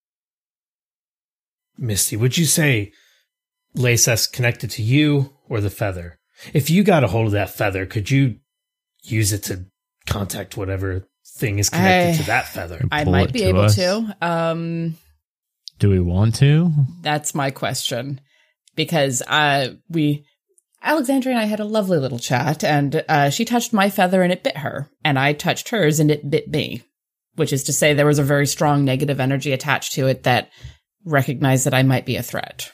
Misty, would you say Layseth's connected to you or the feather? If you got a hold of that feather, could you use it to contact whatever thing is connected to that feather? I might be able to. Do we want to? That's my question. Because Alexandria and I had a lovely little chat, and she touched my feather and it bit her, and I touched hers and it bit me, which is to say there was a very strong negative energy attached to it that recognized that I might be a threat.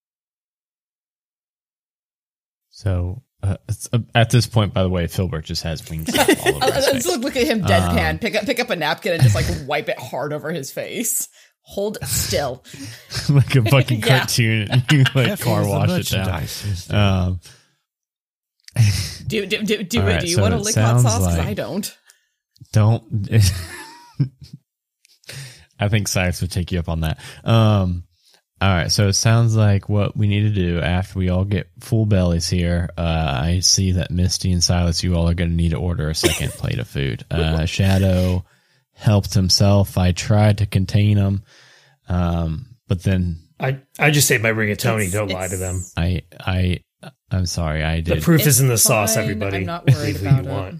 So at this point, by the way, Filbert just has wings all over his face. Let's look at him deadpan, pick up a napkin and just like wipe it hard over his face. Hold still. Like a fucking cartoon. And you like car wash it down. Do you right, want to lick hot sauce? Because I don't. Don't. I think Silas would take you up on that. All right, so it sounds like what we need to do after we all get full bellies here. I see that Misty and Silas, you all are going to need to order a second plate of food. Shadow helped himself. I tried to contain him, but then I just say by rigatoni. Don't lie to them. I'm sorry. I did. The proof is in the sauce. Fine. Everybody, I'm not worried about want.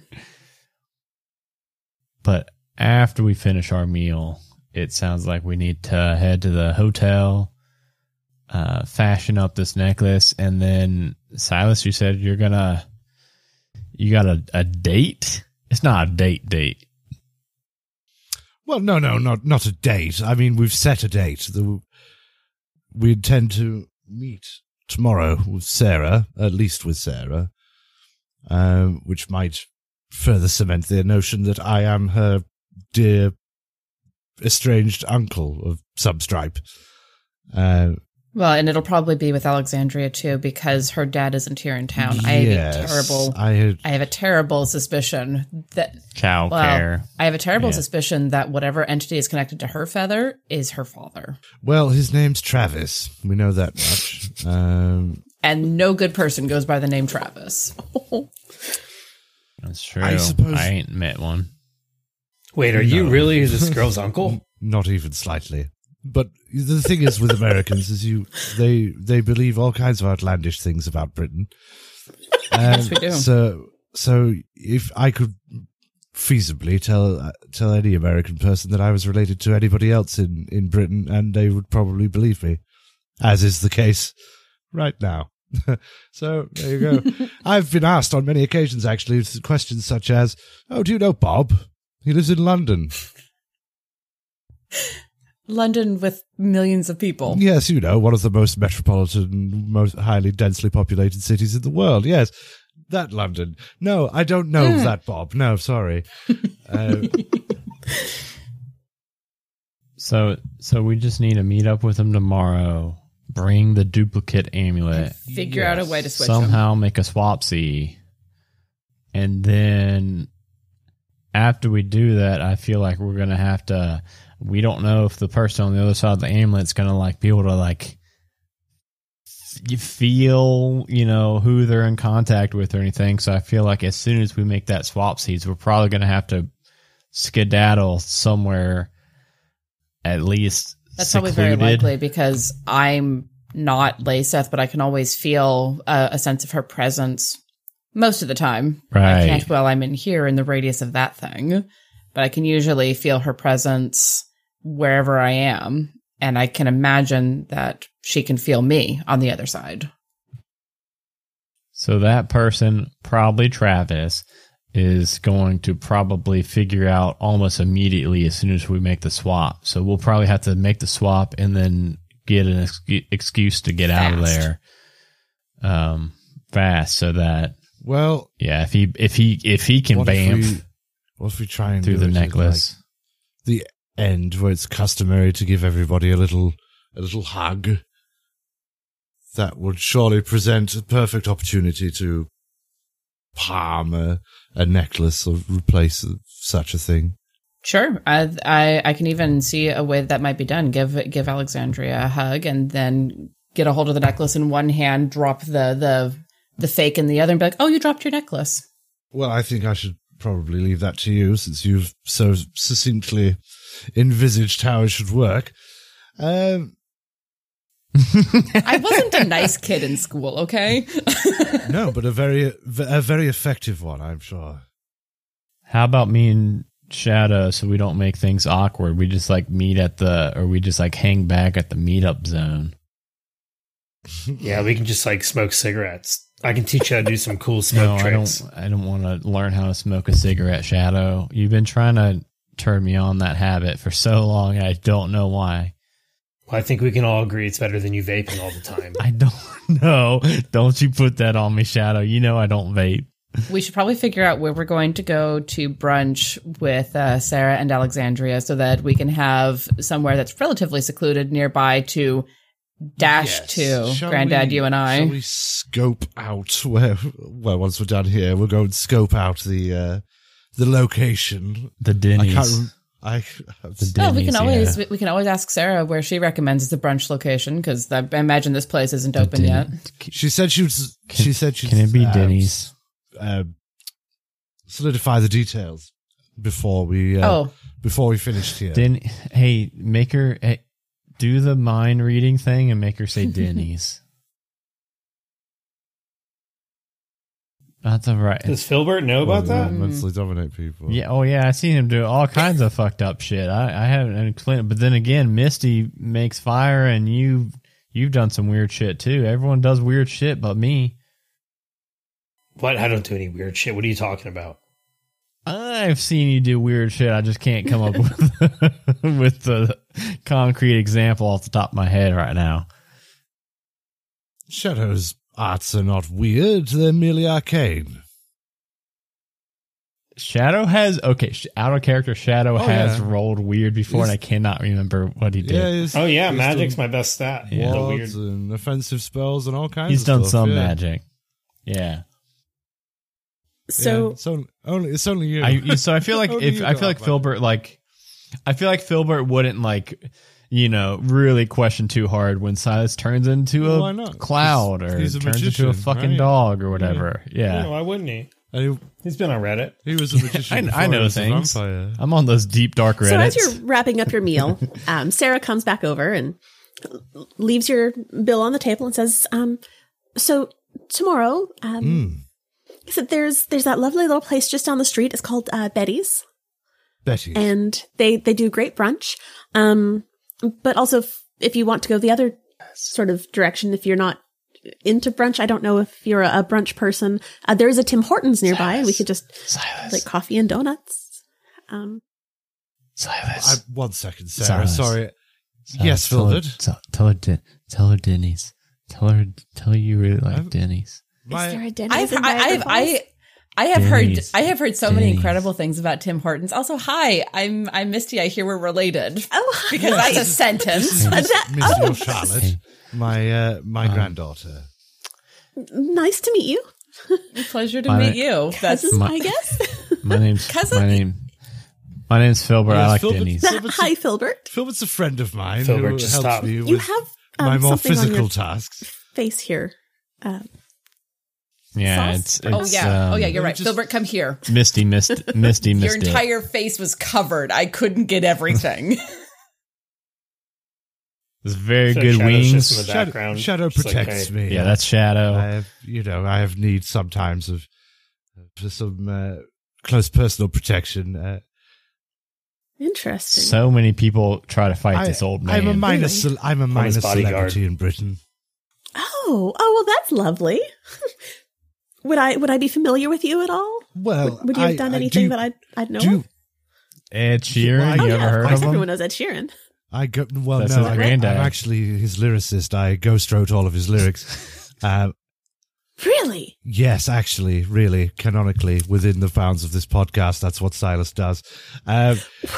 But after we finish our meal, it sounds like we need to head to the hotel. Fashion up this necklace, and then Silas, you said you got a date? It's not a date. Well, no, not a date. I mean, we've set a date. We intend to meet tomorrow with Sarah, at least with Sarah, which might further cement the notion that I am her dear estranged uncle of some stripe. Well, and it'll probably be with Alexandria too, because her dad isn't here in town. Yes, I have a terrible suspicion that I have a terrible suspicion that whatever entity is connected to her feather is her father. Well, his name's Travis. We know that much. And no good person goes by the name Travis. That's true. I suppose I ain't met one. Wait, are you really this girl's uncle? Not even slightly. But the thing is with Americans is they believe all kinds of outlandish things about Britain. Yes, we do. So if I could feasibly tell any American person that I was related to anybody else in Britain, and they would probably believe me, as is the case right now. So there you go. I've been asked on many occasions, actually, questions such as, "Oh, do you know Bob? He lives in London." London with millions of people. Yes, you know, one of the most metropolitan, most highly densely populated cities in the world. Yes, that London. No, I don't know that Bob. No, sorry. So we just need to meet up with him tomorrow. Bring the duplicate amulet. Figure out a way to switch them. Somehow make a swapsy. And then after we do that, I feel like we're going to have to... We don't know if the person on the other side of the amulet's going to like be able to like you feel, you know, who they're in contact with or anything. So I feel like as soon as we make that swapsies, we're probably going to have to skedaddle somewhere at least That's secluded. probably very likely because I'm not Layseth, but I can always feel a sense of her presence most of the time. Right. I can't while I'm in here in the radius of that thing, but I can usually feel her presence wherever I am, and I can imagine that she can feel me on the other side. So that person, probably Travis, is going to probably figure out almost immediately as soon as we make the swap. So we'll probably have to make the swap and then get an excuse to get out of there fast, so that if he can bamf what if we try and through do the it at, necklace. like, the end where it's customary to give everybody a little hug. That would surely present a perfect opportunity to palm a necklace or replace such a thing. Sure. I can even see a way that might be done. Give Alexandria a hug and then get a hold of the necklace in one hand, drop the fake in the other, and be like, "Oh, you dropped your necklace." Well, I think I should probably leave that to you, since you've so succinctly envisaged how it should work. I wasn't a nice kid in school, okay? No, but a very effective one, I'm sure. How about me and Shadow, so we don't make things awkward? We just like meet we just like hang back at the meetup zone. Yeah, we can just like smoke cigarettes. I can teach you how to do some cool smoke tricks. I don't want to learn how to smoke a cigarette, Shadow. You've been trying to turn me on that habit for so long, I don't know why. Well, I think we can all agree it's better than you vaping all the time. I don't know. Don't you put that on me, Shadow. You know I don't vape. We should probably figure out where we're going to go to brunch with Sarah and Alexandria so that we can have somewhere that's relatively secluded nearby to dash to. Granddad, you and I. Shall we scope out where? Well, once we're done here, we'll go and scope out the location. The Denny's. We can always ask Sarah where she recommends the brunch location, because I imagine this place isn't open yet. She said she'd. Can it be Denny's? Solidify the details before we finished here. Make her do the mind reading thing and make her say Denny's. That's all right. Does Filbert know about that? Mentally dominate people. Yeah. Oh, yeah. I've seen him do all kinds of fucked up shit. I haven't explained it, but then again, Misty makes fire, and you've done some weird shit too. Everyone does weird shit, but me. What? I don't do any weird shit. What are you talking about? I've seen you do weird shit. I just can't come up with the concrete example off the top of my head right now. Shadow's arts are not weird. They're merely arcane. Shadow has... Okay, out of character, Shadow has rolled weird before, and I cannot remember what he did. Magic's my best stat. Yeah. Wards and offensive spells and all kinds of stuff. He's done some magic. Yeah. So it's only you. So I feel like Filbert wouldn't really question too hard when Silas turns into a cloud or turns into a fucking dog or whatever. Yeah. Why wouldn't he? He's been on Reddit. He was a magician. I know things. I'm on those deep dark Reddits. So as you're wrapping up your meal, Sarah comes back over and leaves your bill on the table and says, "So tomorrow, so there's that lovely little place just down the street. It's called Betty's. And they do great brunch. But also if you want to go the other sort of direction, if you're not into brunch. I don't know if you're a brunch person. There is a Tim Hortons nearby, and we could just like coffee and donuts. Silas. 1 second, Sarah. Silas. Sorry. Silas, Yes, Filbert. Tell her Denny's. Tell her you really like Denny's. Is there a Denny's in Niagara Falls? I have Denny's. heard so many Denny's. incredible things about Tim Hortons. Also, hi, I'm Misty. I hear we're related. Oh, Because that's a sentence. Miss Charlotte, my granddaughter. Nice to meet you. Pleasure to My- meet you. That's Cousin, I guess. My name's Cousin? My name's Filbert. I Yes, like Filbert. Denny's. Hi, Filbert. Filbert's a friend of mine Filbert, who just helps stop. me You with have my more something on physical your tasks. face here. Yeah, Sauce? it's you're right. just- Filbert, come here. Misty missed Your it. entire face was covered. I couldn't get everything. It's very So good Shadow's just wings. in the background. Shadow Just like, protects hey, me. Yeah, that's Shadow. I have need sometimes for some close personal protection. Interesting. So many people try to fight this old man. I'm a minor. Really? I'm a minor his bodyguard. celebrity in Britain. Oh, well, that's lovely. Would I be familiar with you at all? Well, Would you have done anything that I'd know? Ed Sheeran, Oh, you yeah, ever of heard course, of everyone him? knows Ed Sheeran. That's no, his granddad. I'm actually his lyricist. I ghost wrote all of his lyrics. Really? Yes, actually, really, canonically, within the bounds of this podcast, that's what Silas does. Well,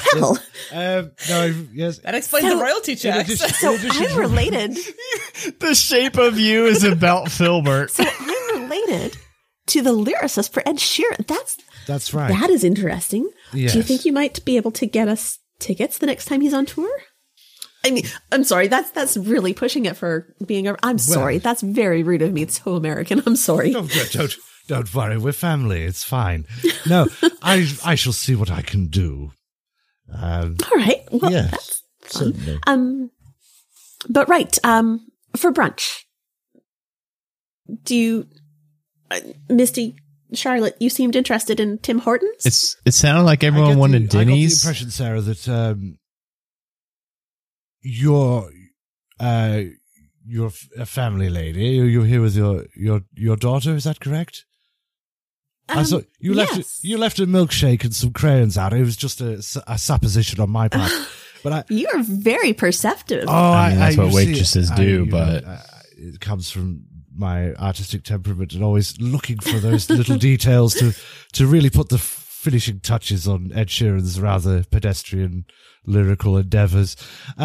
Yes. That explains So- the royalty checks. so I'm related. The shape of you is about Filbert. So I'm related to the lyricist for Ed Sheeran. That's right. That is interesting. Yes. Do you think you might be able to get us tickets the next time he's on tour? I mean, I'm sorry. That's really pushing it for being a. I'm sorry. That's very rude of me. It's so American. I'm sorry. Don't worry. We're family. It's fine. No, I shall see what I can do. All right. Well, Yes, that's fun. certainly. But right. For brunch, do you, Misty, Charlotte? You seemed interested in Tim Hortons. It sounded like everyone wanted I got the Denny's. impression, Sarah, that you're a family lady. You're here with your daughter. Is that correct? I saw you left yes. you left a milkshake and some crayons out. It was just a supposition on my part. But You are very perceptive. I mean, that's what you see, waitresses do, but- it comes from my artistic temperament and always looking for those little details to really put the finishing touches on Ed Sheeran's rather pedestrian lyrical endeavors.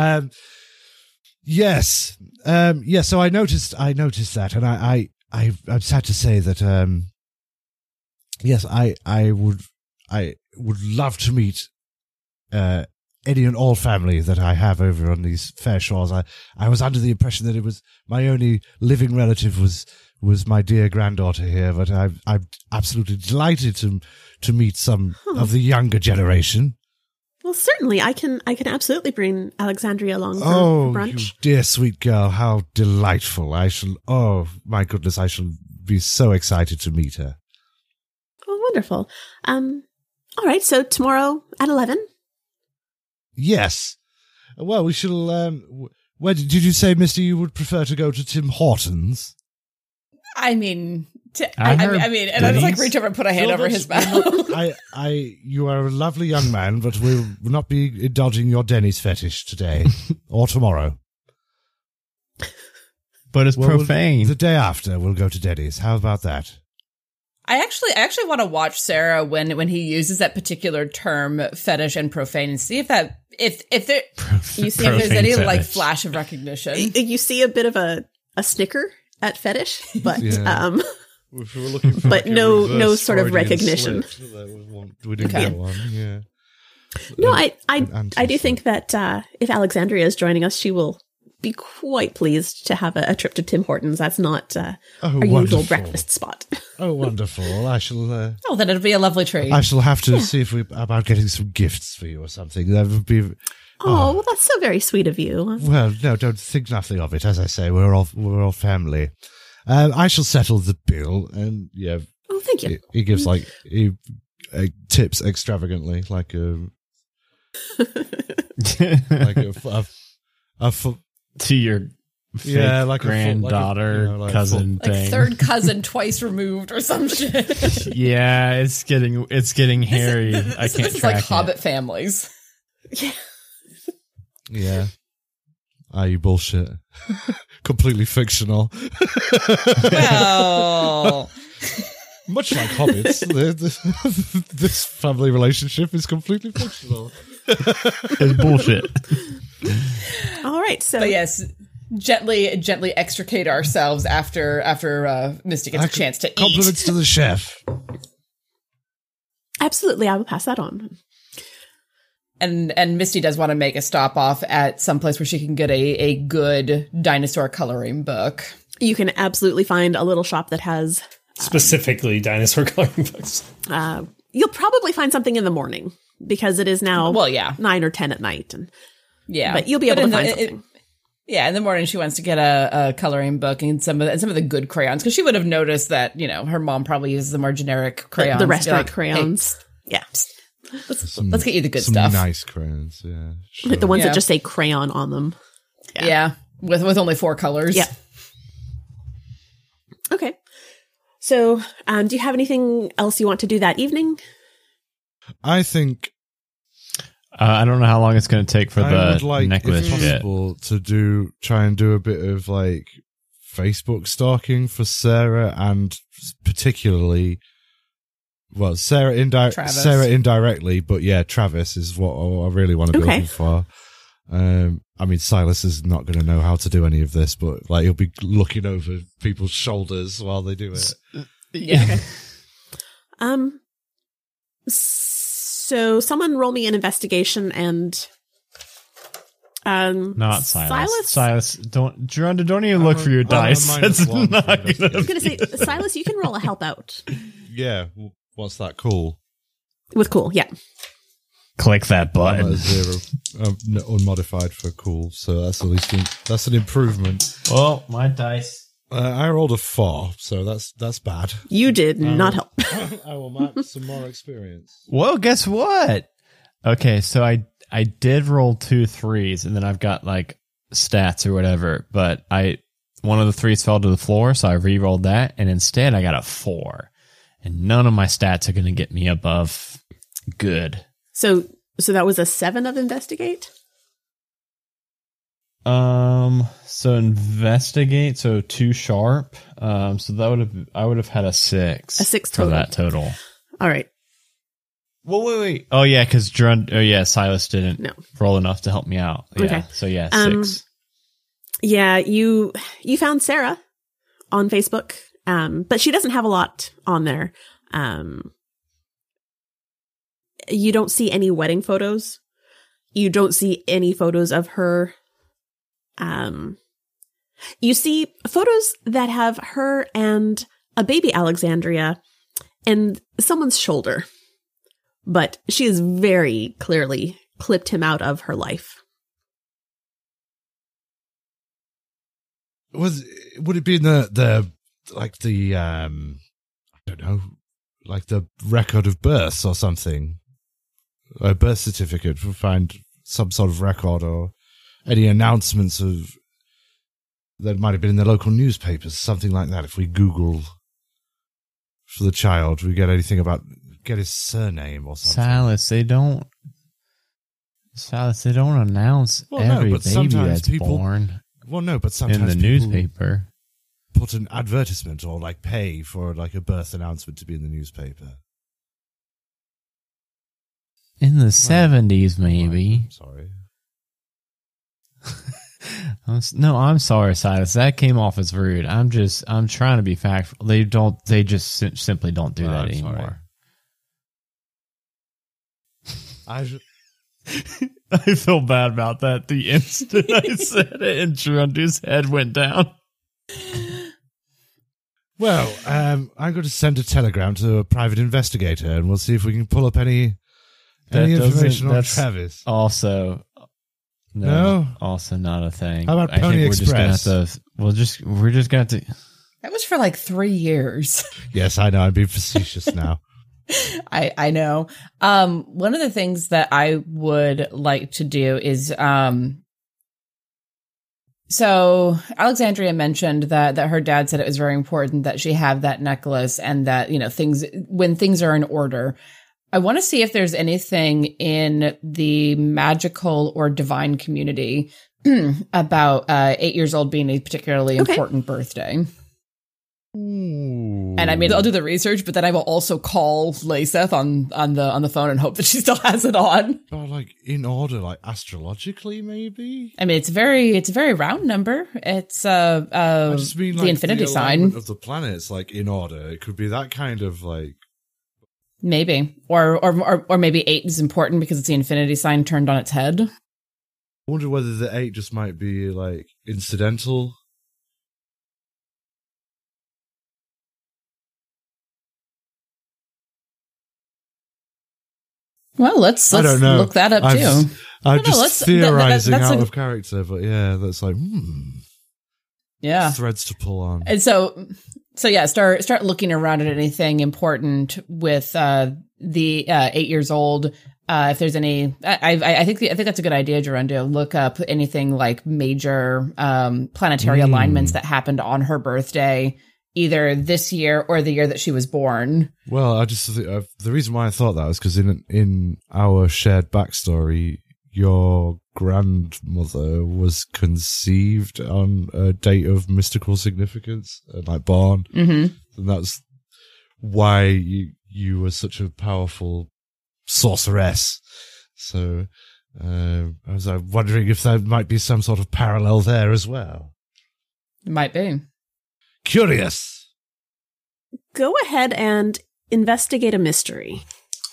Yes. So I noticed that, and I'm sad to say that. Yes, I would love to meet any and all family that I have over on these fair shores. I was under the impression that it was my only living relative was my dear granddaughter here, but I'm absolutely delighted to meet some of the younger generation. Well, certainly, I can absolutely bring Alexandria along for Oh, brunch. you dear sweet girl, how delightful! Oh my goodness, I shall be so excited to meet her. Oh, wonderful. All right. So tomorrow at 11. Yes. Well, we shall. Where did you say, Mister, you would prefer to go to Tim Hortons? I mean, I heard I mean, and I just like Denny's. reach over and put a hand over his mouth. You are a lovely young man, but we'll not be indulging your Denny's fetish today or tomorrow. But it's Well, profane. The day after, we'll go to Denny's. How about that? I actually want to watch Sarah when he uses that particular term, fetish and profane, and see if there you see if there's any Profane like fetish. flash of recognition. You see a bit of a snicker at fetish, but Yeah. If we were looking for But like a no reverse sort of Freudian recognition. slip, we didn't Okay. get one. Yeah. no, I An do anti-slip. think that if Alexandria is joining us, she will be quite pleased to have a trip to Tim Hortons. That's not our usual wonderful. breakfast spot. Oh, wonderful! I shall. Oh, then it'll be a lovely treat. I shall have to see if about getting some gifts for you or something. That would be. Oh, well, that's so very sweet of you. Well, no, don't think nothing of it. As I say, we're all family. I shall settle the bill, and yeah, Oh, thank you. he gives he tips extravagantly, like a To your Yeah, like a full- granddaughter, like a, like cousin Like thing. third cousin twice removed or some shit. Yeah, it's getting hairy. I can't This is track like it. Hobbit families. Yeah. You bullshit. Completely fictional. Well, Much like hobbits, this family relationship is completely fictional. It's bullshit. All right. So but yes, gently extricate ourselves after Misty gets a chance to eat. Compliments to the chef. absolutely, I will pass that on. And Misty does want to make a stop off at some place where she can get a good dinosaur coloring book. You can absolutely find a little shop that has. Specifically, dinosaur coloring books. You'll probably find something in the morning because it is now Well, yeah. 9 or 10 at night, and Yeah, but you'll be able to find something. Yeah, in the morning she wants to get a coloring book and some of the good crayons because she would have noticed that her mom probably uses the more generic crayons. the Be restaurant like, crayons. Yeah, "Hey, let's get you the good Some stuff. nice crayons, yeah. Sure. the ones Yeah. that just say crayon on them. Yeah, with only 4 colors. Yeah. Okay. So, do you have anything else you want to do that evening? I think I don't know how long it's going to take for I the would like, necklace if shit. possible, to try and do a bit of like Facebook stalking for Sarah, and particularly, well, Sarah Travis. indirectly, but yeah, Travis is what I really want to be Okay. looking for. I mean, Silas is not going to know how to do any of this, but like he'll be looking over people's shoulders while they do it. Yeah. So someone roll me an investigation and Not Silas. Silas, don't even look for your I'm a dice. minus That's one not for gonna. investigation. I was going to say, Silas, you can roll a help out Yeah, what's that? Cool. with cool. Yeah. Click that I'm at button. 0, unmodified for cool, so that's at least that's an improvement. Well, my dice. I rolled a 4, so that's bad. You did not help. I will mark some more experience. Well, guess what? Okay, so I did roll 2 3s, and then I've got like stats or whatever, but one of the 3s fell to the floor, so I re-rolled that, and instead I got a 4, and none of my stats are going to get me above good. So that was a 7 of investigate? So investigate, so 2 sharp. So I would have had a 6. A 6 for total. that total. All right. Well, wait. Oh yeah, because Silas didn't No. roll enough to help me out. Yeah. Okay. So yeah, 6. Yeah, you found Sarah on Facebook, but she doesn't have a lot on there. You don't see any wedding photos. You don't see any photos of her. You see photos that have her and a baby Alexandria and someone's shoulder, but she has very clearly clipped him out of her life. Would it be in the I don't know, like the record of births or something? A birth certificate, we'll find some sort of record or any announcements of that might have been in the local newspapers, something like that. If we Google for the child, we get anything about his surname or something. Silas, they don't announce Well, no, every but baby sometimes that's people- born Well, no, but in sometimes the people newspaper. put an advertisement or like pay for like a birth announcement to be in the newspaper. In the 70s, maybe. I'm sorry. I'm sorry, Silas. That came off as rude. I'm trying to be factful. They just simply don't do No, that I'm anymore. I I feel bad about that the instant I said it and Trundu's head went down. Well, I'm going to send a telegram to a private investigator, and we'll see if we can pull up any information on that's Travis. Also, No? also not a thing. How about I Pony think we're just Express? gonna have to. We're just gonna have to. That was for like 3 years. Yes, I know. I'm being facetious now. I know. One of the things that I would like to do is So Alexandria mentioned that her dad said it was very important that she have that necklace and that, when things are in order. I want to see if there's anything in the magical or divine community about 8 years old being a particularly important birthday. Ooh. And I mean, I'll do the research, but then I will also call Layseth on the phone and hope that she still has it on. Oh, like in order, like astrologically, maybe. I mean, it's a very round number. It's I just mean, like, the infinity the sign alignment of the planets, like in order. It could be that kind of like. Maybe, or maybe 8 is important because it's the infinity sign turned on its head. I wonder whether the 8 just might be like incidental. Well, let's I don't know. look that up too. I'm just theorizing that's out of character, but yeah, that's like yeah, threads to pull on. And so yeah, start looking around at anything important with the 8 years old. If there's any, I think that's a good idea, Gerundia. Look up anything like major planetary alignments that happened on her birthday, either this year or the year that she was born. Well, I just the reason why I thought that was because in our shared backstory, your grandmother was conceived on a date of mystical significance, like born, and that's why you were such a powerful sorceress. So I was wondering if there might be some sort of parallel there as well. It might be. Curious. Go ahead and investigate a mystery.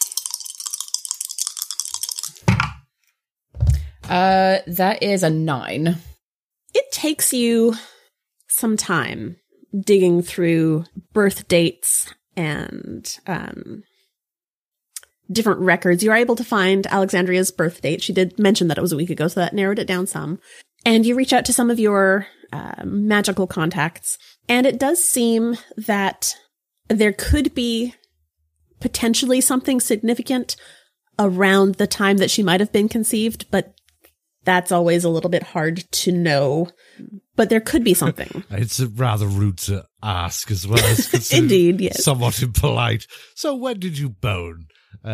That is a 9. It takes you some time digging through birth dates and different records. You're able to find Alexandria's birth date. She did mention that it was a week ago, so that narrowed it down some. And you reach out to some of your magical contacts, and it does seem that there could be potentially something significant around the time that she might have been conceived, but that's always a little bit hard to know. But there could be something. It's rather rude to ask as well. As Indeed, yes. Somewhat impolite. So when did you bone?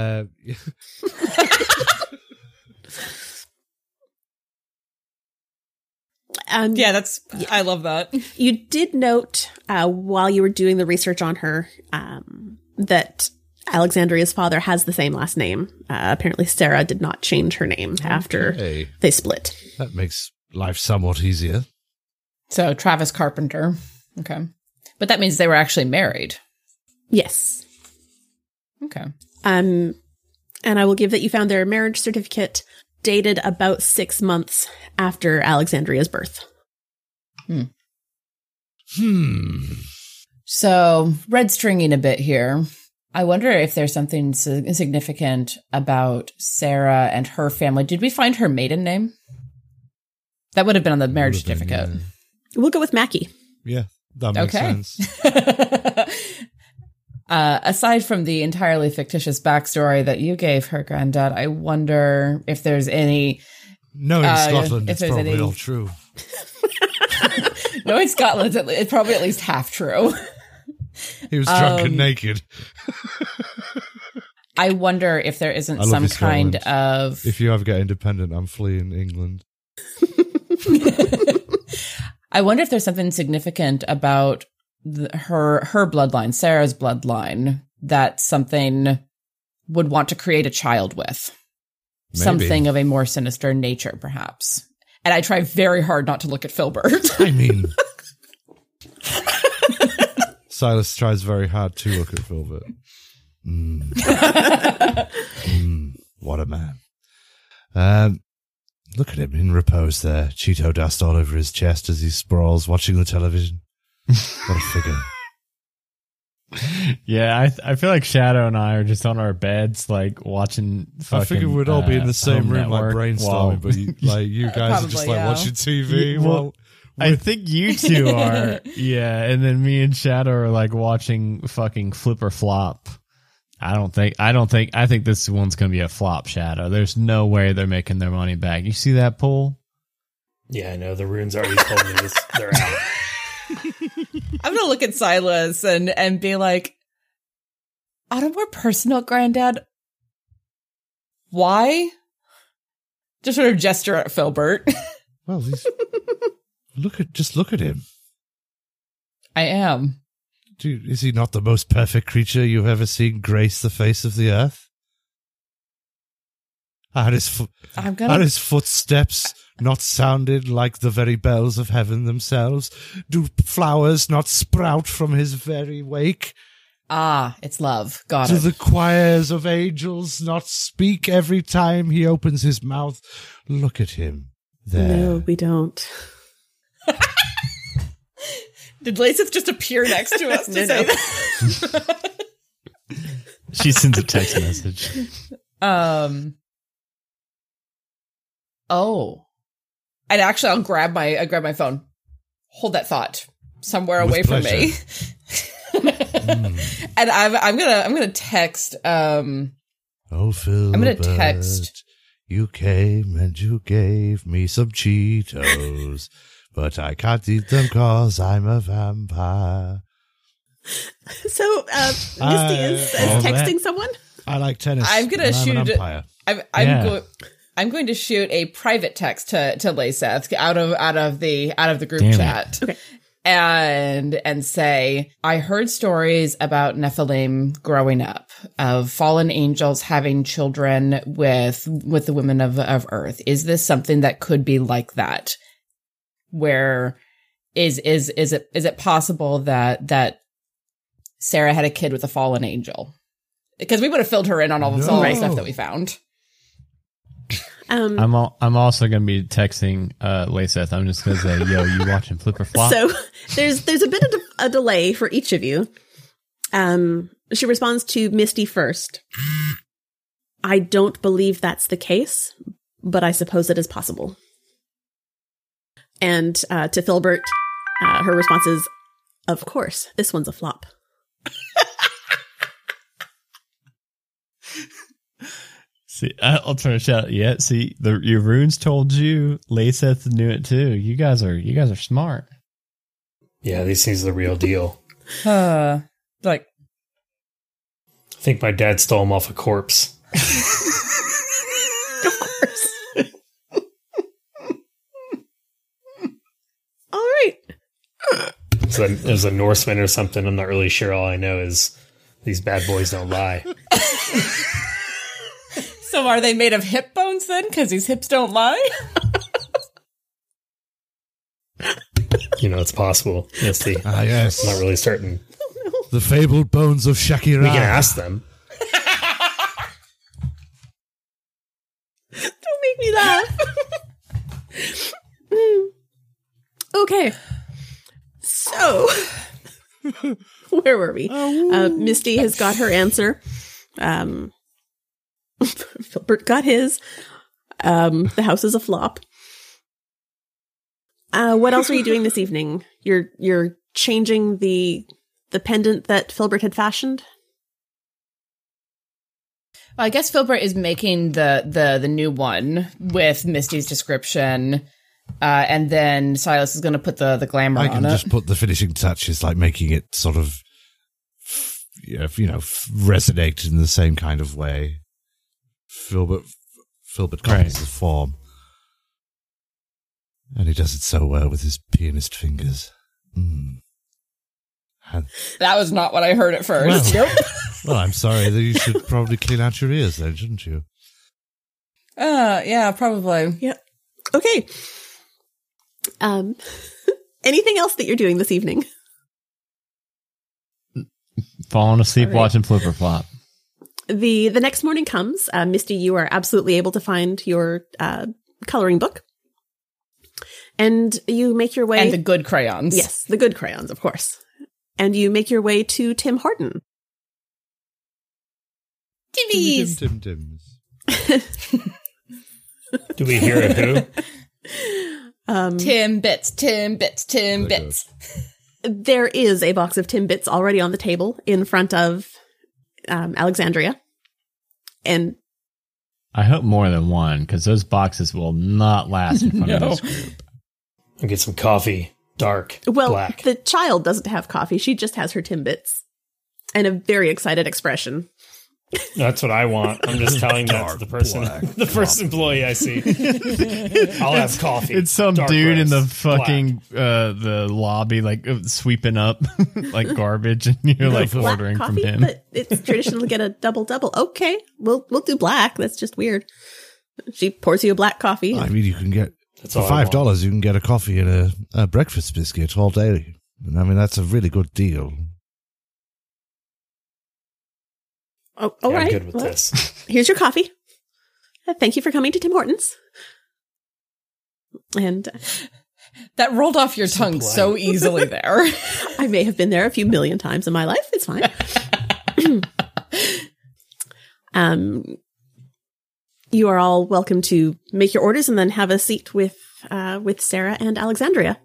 Yeah, I love that. You did note while you were doing the research on her that Alexandria's father has the same last name. Apparently Sarah did not change her name after they split. That makes life somewhat easier. So Travis Carpenter. Okay. But that means they were actually married. Yes. Okay. And I will give that you found their marriage certificate dated about 6 months after Alexandria's birth. So, red stringing a bit here. I wonder if there's something significant about Sarah and her family. Did we find her maiden name? That would have been on the marriage certificate. We'll go with Mackie. Yeah, that makes sense. Aside from the entirely fictitious backstory that you gave her, Granddad, I wonder if there's any... Knowing Scotland, it's probably all true. Knowing Scotland, it's probably at least half true. He was drunk and naked. I wonder if there isn't some kind of... If you ever get independent, I'm fleeing England. I wonder if there's something significant about her bloodline, Sarah's bloodline, that something would want to create a child with. Maybe. Something of a more sinister nature, perhaps. And I try very hard not to look at Filbert. I mean... Silas tries very hard to look at Filbert. What a man. Look at him in repose there. Cheeto dust all over his chest as he sprawls watching the television. What a figure. Yeah, I feel like Shadow and I are just on our beds, like watching fucking, I figured we'd all be in the same room, Network, like brainstorming, but you guys are just like watching TV. Well, I think you two are, yeah, and then me and Shadow are like watching fucking Flip or Flop. I think this one's gonna be a flop, Shadow. There's no way they're making their money back. You see that poll? Yeah, I know. The runes already told me this. They're out. I'm gonna look at Silas and be like, on a more personal, Granddad, why? Just sort of gesture at Filbert. Well, just look at him. I am. Dude, is he not the most perfect creature you've ever seen grace the face of the earth? Are his footsteps not sounded like the very bells of heaven themselves? Do flowers not sprout from his very wake? Ah, it's love. Got Do it. the choirs of angels not speak every time he opens his mouth? Look at him. There. No, we don't. Did Lasith just appear next to us to No, say no. that? She sends a text message. Oh. And actually, I'll grab my phone. Hold that thought somewhere With away from me. And I'm gonna text. Oh, Philbert, I'm gonna text. You came and you gave me some Cheetos, but I can't eat them 'cause I'm a vampire. So, Misty is texting someone? I like tennis. I'm gonna and shoot. I'm an umpire. I'm going to shoot a private text to Laseth out of the group Damn it. chat. Okay. And say, I heard stories about Nephilim growing up, of fallen angels having children with the women of Earth. Is this something that could be like that? Where is it possible that Sarah had a kid with a fallen angel? Because we would have filled her in on all the stuff that we found. I'm also going to be texting Laseth. I'm just going to say, yo, you watching Flipper Flop? So there's a bit of a delay for each of you. She responds to Misty first. I don't believe that's the case, but I suppose it is possible. And to Filbert, her response is, of course, this one's a flop. See, I'll turn a shout. Yeah, see, your runes told you. Laseth knew it too. You guys are smart. Yeah, these things are the real deal. Like, I think my dad stole them off a corpse. Of course. All right. So it was a Norseman or something. I'm not really sure. All I know is these bad boys don't lie. so are they made of hip bones then? Because these hips don't lie? You know, it's possible. Misty. Yes. I'm not really certain. The fabled bones of Shakira. We can ask them. Don't make me laugh. Okay. So, where were we? Misty has got her answer. Filbert got his. The house is a flop. What else are you doing this evening? You're changing the pendant that Filbert had fashioned? Well, I guess Filbert is making the new one with Misty's description, and then Silas is going to put the glamour on it. I can just put the finishing touches, like making it sort of, resonate in the same kind of way. Filbert copies the form, and he does it so well with his pianist fingers. That was not what I heard at first. Well, well, I'm sorry. You should probably clean out your ears then, shouldn't you? Yeah, probably. Yep. Okay. Anything else that you're doing this evening? Falling asleep All right. watching Flipper Flop. The next morning comes. Misty, you are absolutely able to find your coloring book. And you make your way... And the good crayons. Yes, the good crayons, of course. And you make your way to Tim Horton. Timmies. Tims. Do we hear a who? Tim Bits. There is a box of Timbits already on the table in front of Alexandria. And I hope more than one, because those boxes will not last in front of this group. I'll get some coffee. Dark. Well, black. the child doesn't have coffee. She just has her Timbits and a very excited expression. That's what I want. I'm just telling that to the person, the first employee I see. I'll have coffee. It's some dark dude in the roast, fucking the lobby, like sweeping up like garbage, and you're like Black ordering coffee, from him. but it's traditional to get a double. Okay, we'll do black. That's just weird. She pours you a black coffee. I mean, you can get That's for all I want. $5. You can get a coffee and a breakfast biscuit all day. And I mean, that's a really good deal. All Yeah, I'm right. good with Well, this. Here's your coffee. Thank you for coming to Tim Hortons. And That rolled off your tongue polite. so easily there. I may have been there a few million times in my life. It's fine. You are all welcome to make your orders and then have a seat with Sarah and Alexandria.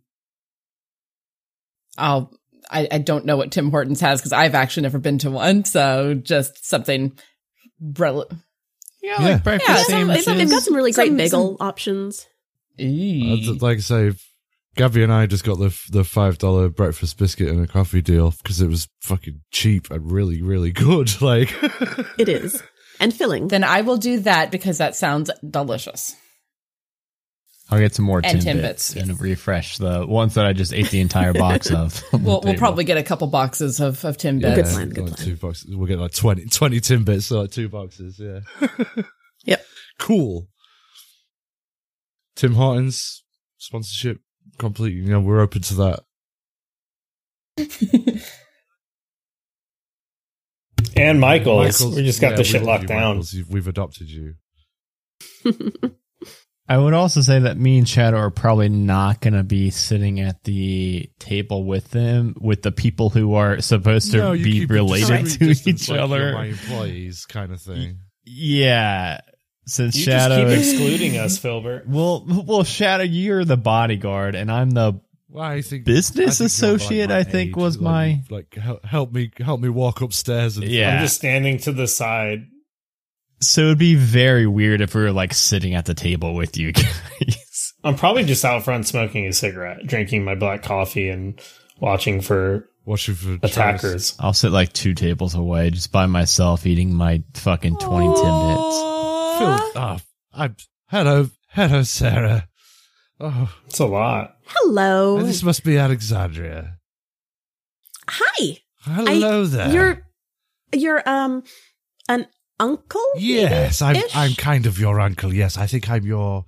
I don't know what Tim Hortons has because I've actually never been to one. So just something. Yeah, like breakfast They've sandwiches. got some really great Some- bagel options. Like I say, Gabby and I just got the $5 breakfast biscuit and a coffee deal because it was fucking cheap and really, really good. Like, It is. And filling. Then I will do that because that sounds delicious. I'll get some more And Timbits Timbits, and refresh the ones that I just ate the entire box of. on the We'll table. probably get a couple boxes of Timbits. Good plan, good like plan. 2 boxes. We'll get like 20 Timbits, so like 2 boxes. Yeah. Yep. Cool. Tim Hortons sponsorship complete. You know, we're open to that. And Michael's. We just got yeah, the we shit love locked you, down. Michaels. We've adopted you. I would also say that me and Shadow are probably not going to be sitting at the table with them, with the people who are supposed to No, you be keep a related discreet to distance, each like other. you're my employees, kind of thing. Yeah, since You Shadow just keep is excluding us, Filbert. well, Shadow, you're the bodyguard, and I'm the Well, I think Business you're associate, my I think, aide. was my- like help me walk upstairs and Yeah. I'm just standing to the side. So it'd be very weird if we were like sitting at the table with you guys. I'm probably just out front smoking a cigarette, drinking my black coffee, and watching for watching for attackers. I'll sit like 2 tables away, just by myself, eating my fucking 20 Timbits. Hello, Sarah. Oh, It's a lot. Hello. this must be Alexandria. Hi. Hello there. You're an uncle? Yes, maybe-ish? I'm kind of your uncle. Yes, I think I'm your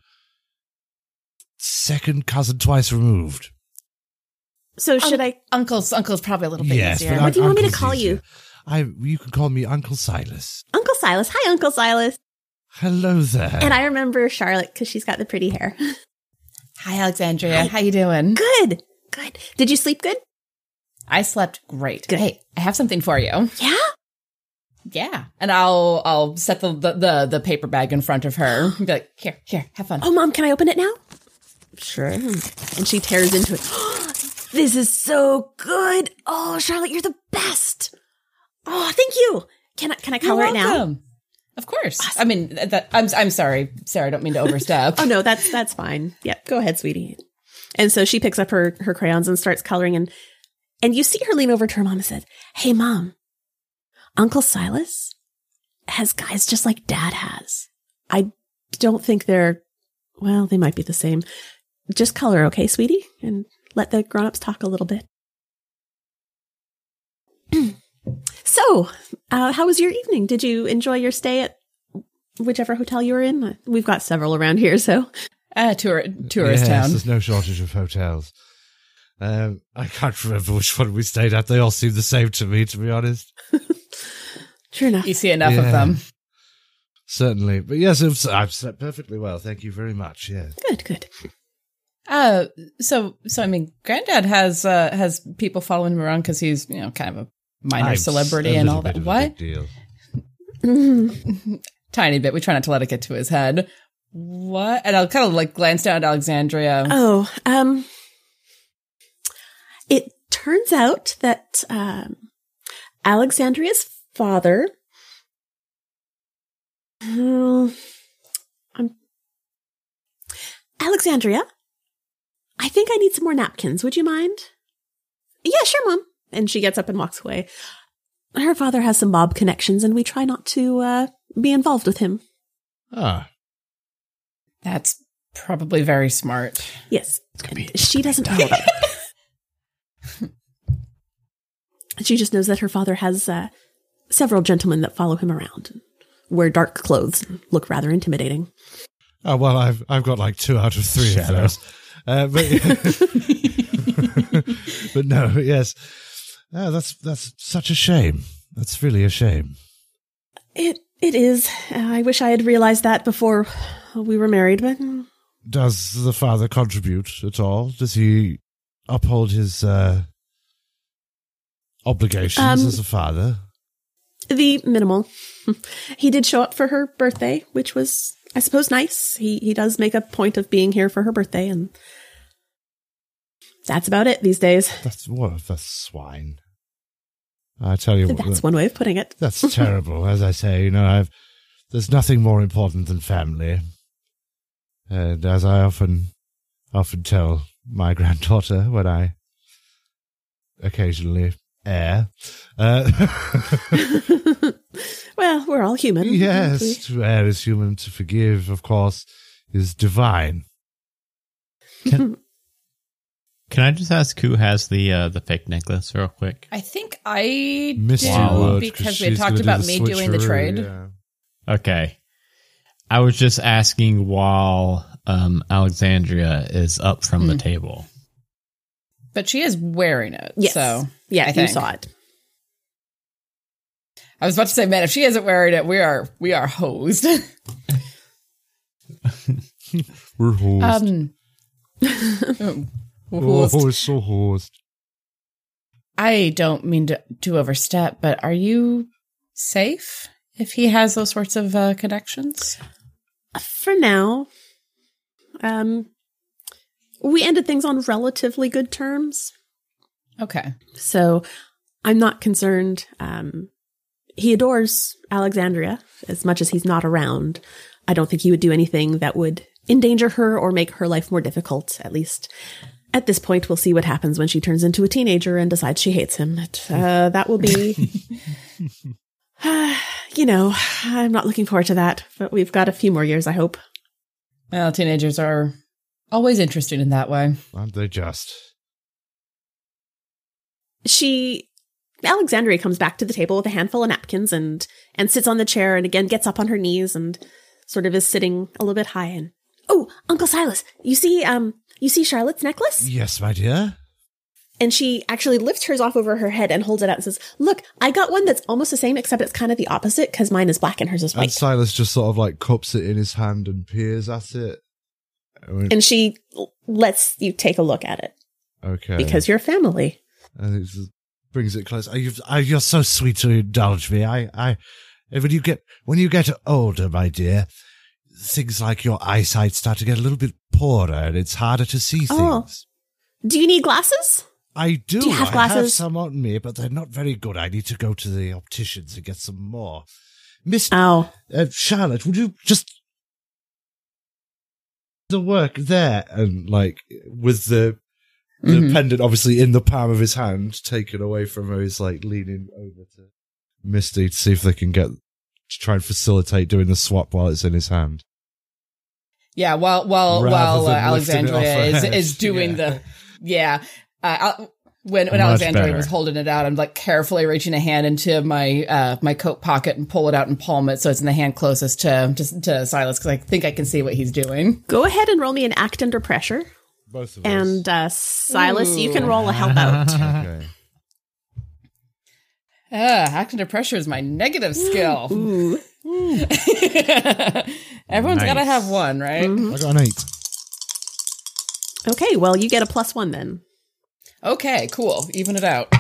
second cousin twice removed. So should I? Uncle's probably a little bit Yes, easier. but What do you want me to uncle's call easier. You can call me Uncle Silas. Uncle Silas. Hi, Uncle Silas. Hello there. And I remember Charlotte because she's got the pretty hair. Hi, Alexandria. How you doing? Good. Did you sleep good? I slept great. Good. Hey, I have something for you. Yeah. Yeah, and I'll set the paper bag in front of her. And be like, here, have fun. Oh, Mom, can I open it now? Sure. And she tears into it. This is so good. Oh, Charlotte, you're the best. Oh, thank you. Can I color it now? Welcome. Of course. I mean, I'm sorry, Sarah. I don't mean to overstep. Oh no, that's fine. Yep, go ahead, sweetie. And so she picks up her crayons and starts coloring, and you see her lean over to her mom and says, "Hey, Mom, Uncle Silas has guys just like Dad has. I don't think they might be the same. Just color, okay, sweetie, and let the grown-ups talk a little bit." So, how was your evening? Did you enjoy your stay at whichever hotel you were in? We've got several around here, so. Tourist yes, town. There's no shortage of hotels. I can't remember which one we stayed at. They all seem the same to me, to be honest. True enough. You see enough of Yeah. them. Certainly. But yes, I've slept perfectly well. Thank you very much. Yeah. Good. So I mean, Granddad has people following him around because he's kind of a minor I'm celebrity a and little all bit that. of a What? big deal. Tiny bit. We try not to let it get to his head. What? And I'll kind of like glance down at Alexandria. Oh, it turns out that Alexandria's father. Alexandria, I think I need some more napkins. Would you mind? Yeah, sure, Mom. And she gets up and walks away. Her father has some mob connections, and we try not to be involved with him. Ah. That's probably very smart. Yes. She doesn't know about it. She just knows that her father has several gentlemen that follow him around, wear dark clothes, and look rather intimidating. Oh, well, I've got like 2 out of 3 of those. But but no, yes. Oh, that's such a shame. That's really a shame. It is. I wish I had realized that before we were married, but... Does the father contribute at all? Does he uphold his obligations as a father? The minimal. He did show up for her birthday, which was, I suppose, nice. He does make a point of being here for her birthday, and that's about it these days. That's swine. I tell you what. That's one way of putting it. That's terrible. As I say, there's nothing more important than family. And as I often tell my granddaughter when I occasionally err. Well, we're all human. Yes, to err is human, to forgive, of course, is divine. Can I just ask who has the fake necklace real quick? I think I Misty do would, because she's we talked gonna do about the me doing the switcheroo, trade. yeah. Okay. I was just asking while Alexandria is up from the table. But she is wearing it. Yes. So Yeah, I you think. saw it. I was about to say, man, if she isn't wearing it, we are hosed. We're horsed. Hosed. Oh, it's so horsed. I don't mean to overstep, but are you safe if he has those sorts of connections? For now, we ended things on relatively good terms. Okay. So I'm not concerned. He adores Alexandria as much as he's not around. I don't think he would do anything that would endanger her or make her life more difficult, at least. At this point, we'll see what happens when she turns into a teenager and decides she hates him. That will be... I'm not looking forward to that, but we've got a few more years, I hope. Well, teenagers are always interesting in that way. Aren't they just? Alexandria comes back to the table with a handful of napkins and sits on the chair and again gets up on her knees and sort of is sitting a little bit high. And, oh, Uncle Silas, you see Charlotte's necklace? Yes, my dear. And she actually lifts hers off over her head and holds it out and says, look, I got one that's almost the same, except it's kind of the opposite because mine is black and hers is white. And Silas just sort of like cups it in his hand and peers at it. And she lets you take a look at it. Okay. Because you're family. And it just brings it close. You're so sweet to indulge me. When you get older, my dear, things like your eyesight start to get a little bit poorer and it's harder to see things. Do you need glasses? I do. Do you have I glasses? have some on me, but they're not very good. I need to go to the opticians and get some more. Miss Charlotte, would you just the work there and like with the pendant obviously in the palm of his hand taken away from her, he's like leaning over to Misty to see if they can try and facilitate doing the swap while it's in his hand. Yeah, while Alexandria is doing when Alexandria was holding it out, I'm like carefully reaching a hand into my my coat pocket and pull it out and palm it so it's in the hand closest to Silas because I think I can see what he's doing. Go ahead and roll me an act under pressure. Both of us. And Silas, you can roll a help out. Okay. Act under pressure is my negative skill. Ooh. Everyone's got to have one, right? I got an 8. Okay, well, you get a +1 then. Okay, cool. Even it out.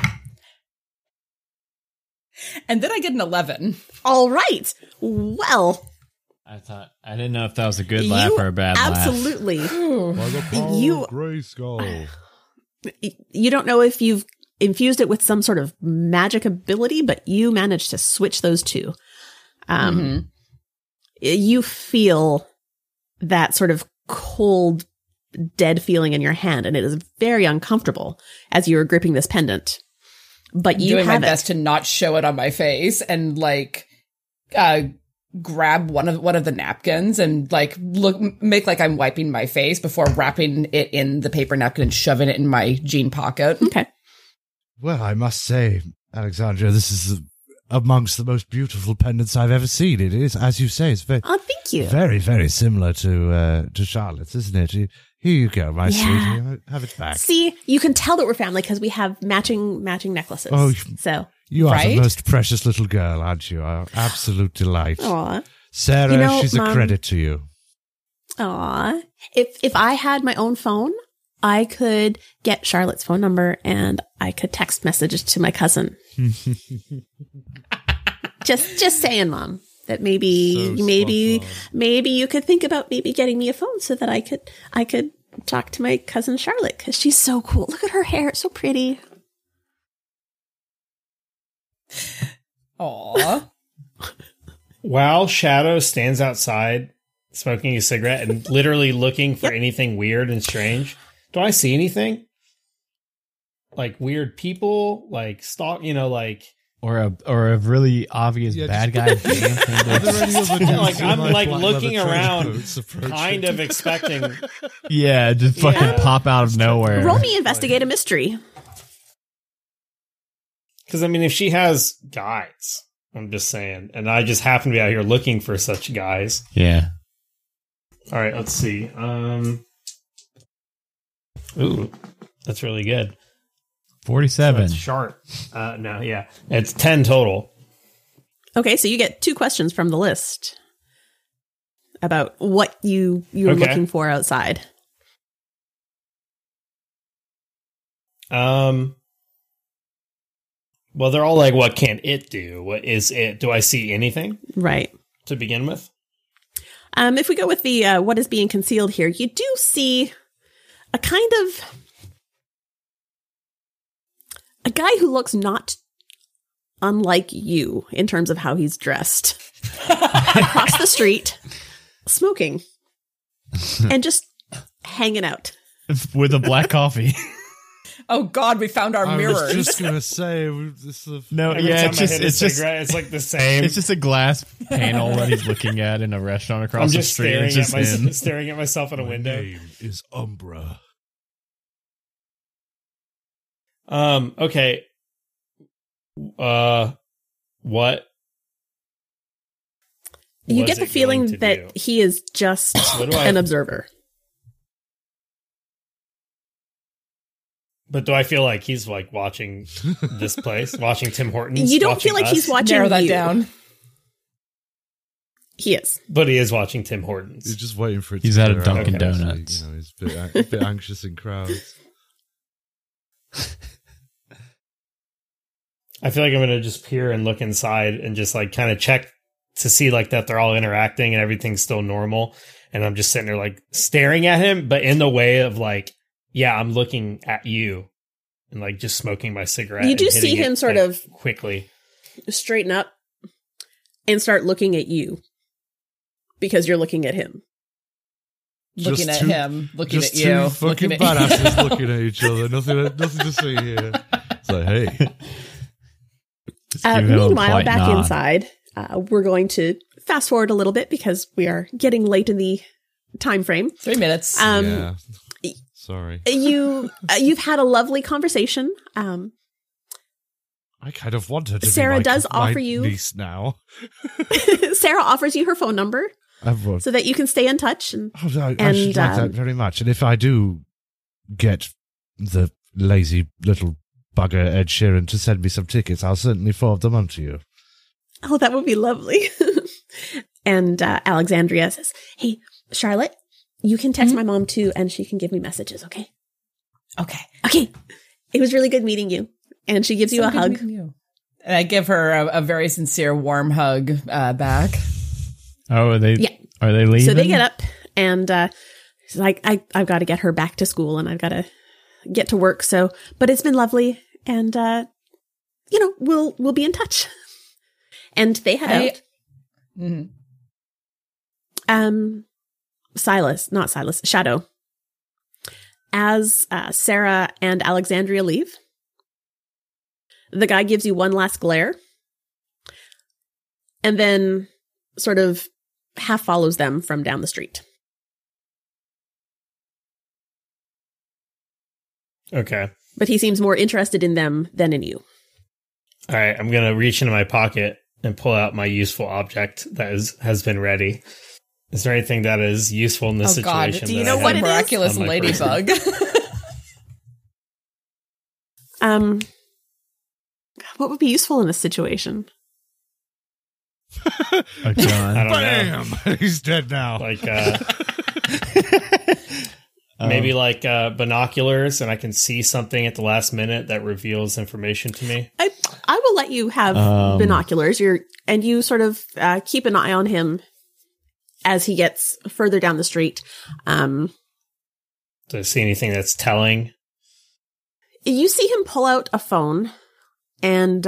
And then I get an 11. All right. Well, I didn't know if that was a good laugh or a bad absolutely. By the power You- of Grayskull. You don't know if you've infused it with some sort of magic ability, but you managed to switch those two. You feel that sort of cold dead feeling in your hand, and it is very uncomfortable as you are gripping this pendant. But you doing my have best to not show it on my face, and like grab one of the napkins and like make like I'm wiping my face before wrapping it in the paper napkin and shoving it in my jean pocket. Okay. Well, I must say, Alexandria, this is amongst the most beautiful pendants I've ever seen. It is, as you say, it's very, Oh, thank you. very, very similar to Charlotte's, isn't it? Here you go, my Yeah. sweetie. Have it back. See, you can tell that we're family because we have matching necklaces. Oh, so, You are Right? the most precious little girl, aren't you? Our absolute delight. aw, Sarah, You know, she's Mom- a credit to you. aw. If I had my own phone, I could get Charlotte's phone number and I could text messages to my cousin. just saying, Mom, that maybe you could think about maybe getting me a phone so that I could talk to my cousin Charlotte because she's so cool. Look at her hair; it's so pretty. Aw. While Shadow stands outside smoking a cigarette and literally looking for anything weird and strange, do I see anything? Like weird people, like stalk, like Or a really obvious bad guy dancing. like I'm like looking around, kind of expecting. Yeah, just fucking pop out of nowhere. Roll me investigate a mystery. Because I mean, if she has guys, I'm just saying, and I just happen to be out here looking for such guys. Yeah. All right, let's see. Ooh, that's really good. 47. That's sharp. No, yeah, it's 10 total. Okay, so you get 2 questions from the list about what you're Okay. looking for outside. Well, they're all like, what can it do? What is it? Do I see anything Right. to begin with? If we go with the what is being concealed here, you do see a kind of a guy who looks not unlike you in terms of how he's dressed across the street, smoking and just hanging out. With a black coffee. Oh God, we found our I mirrors. was just going to say, No, Every yeah, time it's I just hit a it's just cigarette, it's like the same. it's just a glass panel that he's looking at in a restaurant across I'm the just street. staring It's at just him. staring at myself in a my window. name is Umbra. Okay. What? You was get the it feeling going to that do? he is just What do I- an observer. But do I feel like he's like watching this place, watching Tim Hortons? You don't watching feel like he's us? watching Narrow that you. down. He is. But he is watching Tim Hortons. He's just waiting for it He's to at a clear Dunkin' out. Donuts. You know, he's a bit anxious in crowds. I feel like I'm gonna just peer and look inside and just like kind of check to see like that they're all interacting and everything's still normal. And I'm just sitting there like staring at him, but in the way of like, yeah, I'm looking at you and like just smoking my cigarette. You and do hitting see it, him sort like, of quickly. straighten up and start looking at you because you're looking at him. Looking Just at two- him, looking Just at you, two fucking looking at badasses looking at each other. Nothing to see here. It's like, hey, Just give him a Meanwhile, polite back nod. inside, we're going to fast forward a little bit because we are getting late in the time frame. 3 minutes. yeah. Sorry. You've had a lovely conversation. I kind of want her to Sarah be does my offer you- niece now. Sarah offers you her phone number so that you can stay in touch. And I should like and, that very much. And if I do get the lazy little bugger Ed Sheeran to send me some tickets, I'll certainly forward them on to you. oh, that would be lovely. And Alexandria says, "Hey, Charlotte, you can text my mom too, and she can give me messages. Okay? Okay. Okay. It was really good meeting you." And she gives you So a good hug. meeting you. And I give her a very sincere, warm hug back. Oh, are they leaving? So they get up, and she's like, I've got to get her back to school, and I've got to get to work. So, but it's been lovely, and we'll be in touch. And they head out. Mhm. Shadow As Sarah and Alexandria leave, the guy gives you one last glare and then sort of half follows them from down the street. Okay. But he seems more interested in them than in you. All right. I'm going to reach into my pocket and pull out my useful object that has been ready. Is there anything that is useful in this situation? God. Do you know what miraculous ladybug? What would be useful in this situation? A gun. I don't know. Bam! He's dead now. Like, maybe like binoculars, and I can see something at the last minute that reveals information to me. I will let you have binoculars. You sort of keep an eye on him as he gets further down the street. Do I see anything that's telling? You see him pull out a phone, and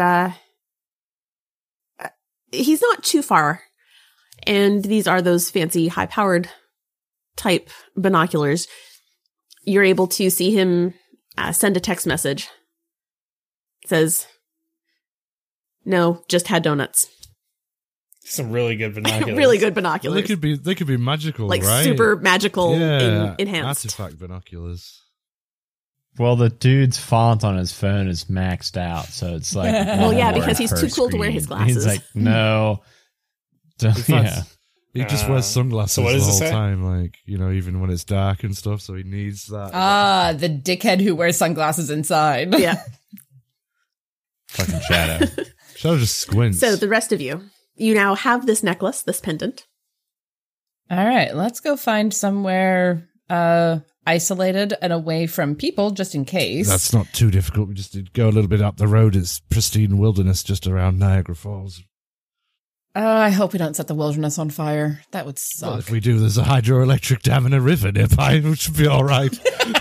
he's not too far. And these are those fancy, high-powered type binoculars. You're able to see him send a text message. It says, "No, just had donuts." Some really good binoculars. Really good binoculars. Well, they could be magical, like right? super magical, Yeah, enhanced. artifact binoculars. Well, the dude's font on his phone is maxed out, so it's like Well, yeah, one because he's per too cool to wear his screen. glasses. He's like, no, In fact, yeah. he just wears sunglasses so what the does it whole say? time, like, even when it's dark and stuff, so he needs that. Ah, the dickhead who wears sunglasses inside. Yeah. Fucking Shadow. Shadow just squints. So the rest of you now have this necklace, this pendant. All right, let's go find somewhere isolated and away from people, just in case. That's not too difficult. We just need to go a little bit up the road. It's pristine wilderness just around Niagara Falls. I hope we don't set the wilderness on fire. That would suck. Well, if we do, there's a hydroelectric dam and a river nearby, which should be all right.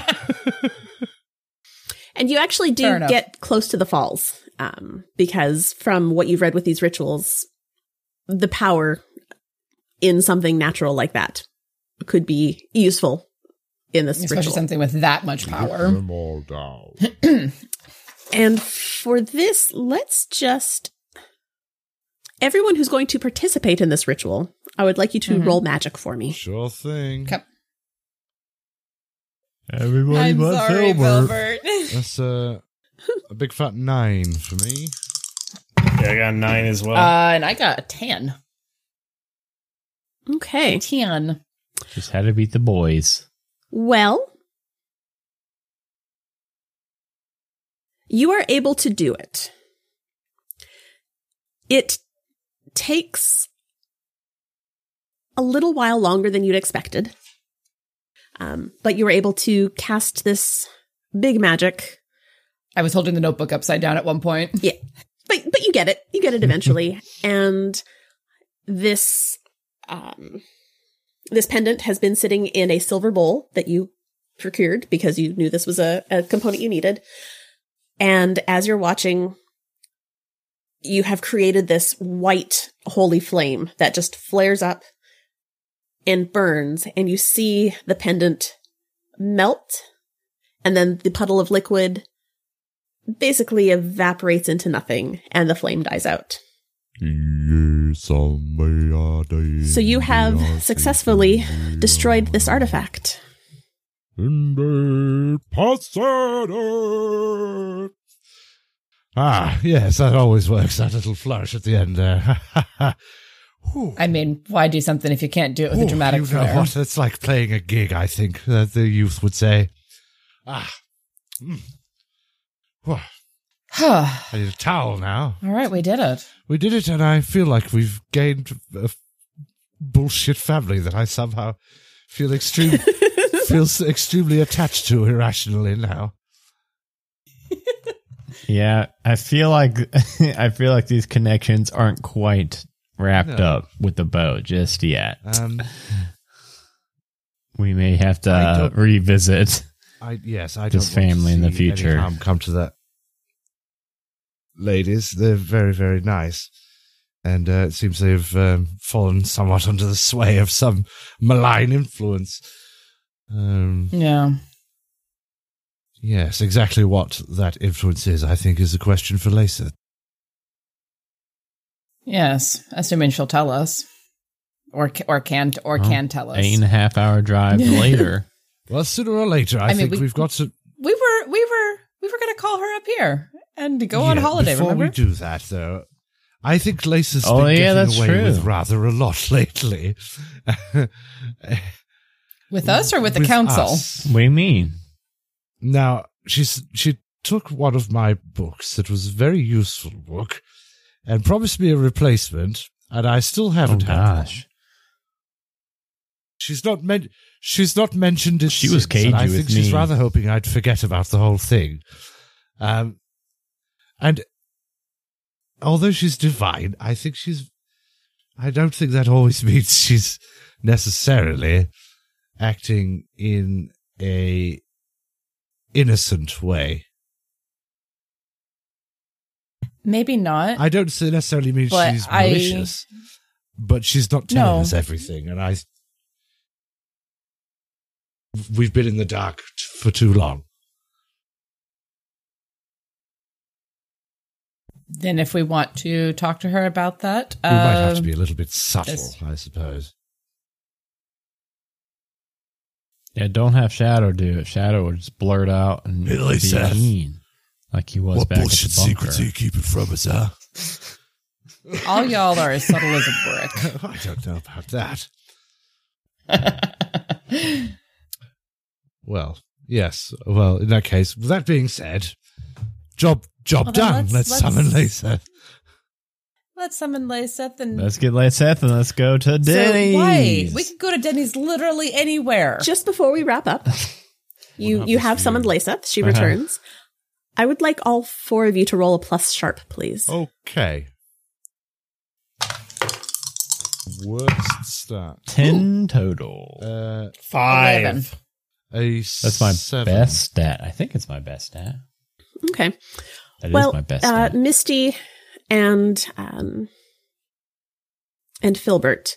And you actually do Fair enough. get close to the falls, because from what you've read with these rituals, the power in something natural like that could be useful in this Especially ritual. something with that much power. them all down. And for this, let's just... Everyone who's going to participate in this ritual, I would like you to roll magic for me. Sure thing. Okay. Everybody I'm but sorry, Filbert. Filbert. That's a big fat 9 for me. Yeah, I got a 9 as well. And I got a 10. Okay. 10. Just had to beat the boys. Well, you are able to do it. It takes a little while longer than you'd expected. But you were able to cast this big magic. I was holding the notebook upside down at one point. Yeah. But you get it. You get it eventually. And this this pendant has been sitting in a silver bowl that you procured because you knew this was a component you needed. And as you're watching, you have created this white holy flame that just flares up and burns, and you see the pendant melt, and then the puddle of liquid basically evaporates into nothing, and the flame dies out. So you have successfully destroyed this artifact. Ah, yes, that always works. That little flourish at the end there. I mean, why do something if you can't do it with a dramatic you know flair? what? It's like playing a gig, I think, the youth would say. Ah. Whew. I need a towel now. All right, we did it. We did it, and I feel like we've gained a bullshit family that I somehow feel feels extremely attached to irrationally now. Yeah, I feel like these connections aren't quite wrapped up with the bow just yet. We may have to revisit. I This don't want family to in the see future. any harm come to that. Ladies, they're very, very nice. And it seems they've fallen somewhat under the sway of some malign influence. Yeah. Yes, exactly what that influence is, I think, is a question for Lisa. Yes, assuming she'll tell us, or can tell us. 8.5 hour drive later. Well, sooner or later, I think we've got to. We were going to call her up here and go on holiday. Before remember? we do that, though, I think Lisa's been that's getting away true. with rather a lot lately. With us or with the With council? us. What do you mean? Now, she took one of my books that was a very useful book and promised me a replacement, and I still haven't had one. Gosh. She's not mentioned it. She was since, cagey and I with think she's me. rather hoping I'd forget about the whole thing. And although she's divine, I don't think that always means she's necessarily acting in a innocent way. Maybe not. I don't necessarily mean But she's malicious, but she's not telling us everything, and we've been in the dark for too long. Then if we want to talk to her about that, We might have to be a little bit subtle, I suppose. Yeah, don't have Shadow do it. Shadow would just blurt out and Hey, be Lisa. mean, like he was back at the bunker. keeping from us, huh? all y'all are as subtle as a brick. I don't know about that. Well, yes. Well, in that case, with that being said, job then done. Let's summon Lisa. Let's summon Lyseth and Let's get Seth and let's go to Denny's. So, wait, we could go to Denny's literally anywhere. Just before we wrap up, you have summoned Lyseth. She returns. I would like all four of you to roll a plus sharp, please. Okay. Worst start. 10 total. 5. 11. That's my 7. best stat. I think it's my best stat. Okay. That is Well, my best stat. Misty and Filbert.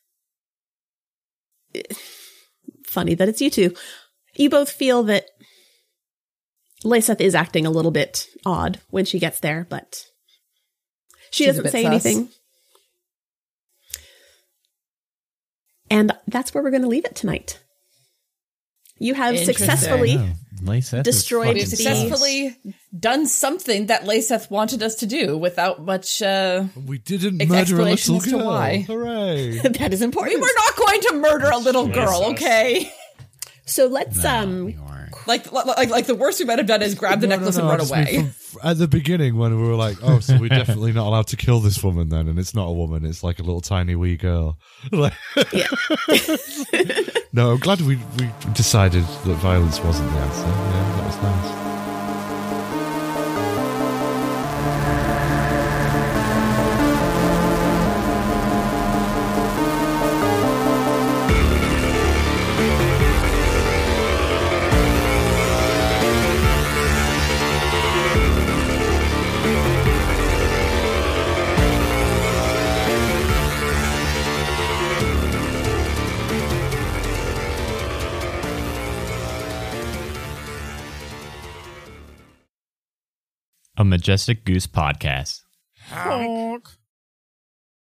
Funny that it's you two. You both feel that Lyseth is acting a little bit odd when she gets there, but she She's a doesn't bit say sus. anything. And that's where we're going to leave it tonight. You have Interesting. successfully Lyseth is destroyed fucking We've the- successfully done something that Lyseth wanted us to do without much. We didn't Ex- murder a explanation little as to girl. why. Hooray. that is We important. were not going to murder a little girl, Jesus. okay? So let's we weren't. Like the worst we might have done is grab the necklace and I run just mean away. at the beginning when we were like, oh, so we're definitely not allowed to kill this woman then, and it's not a woman, it's like a little tiny wee girl. Like, Yeah. no, I'm glad we decided that violence wasn't the answer. Yeah, that was nice. A Majestic Goose podcast. Honk.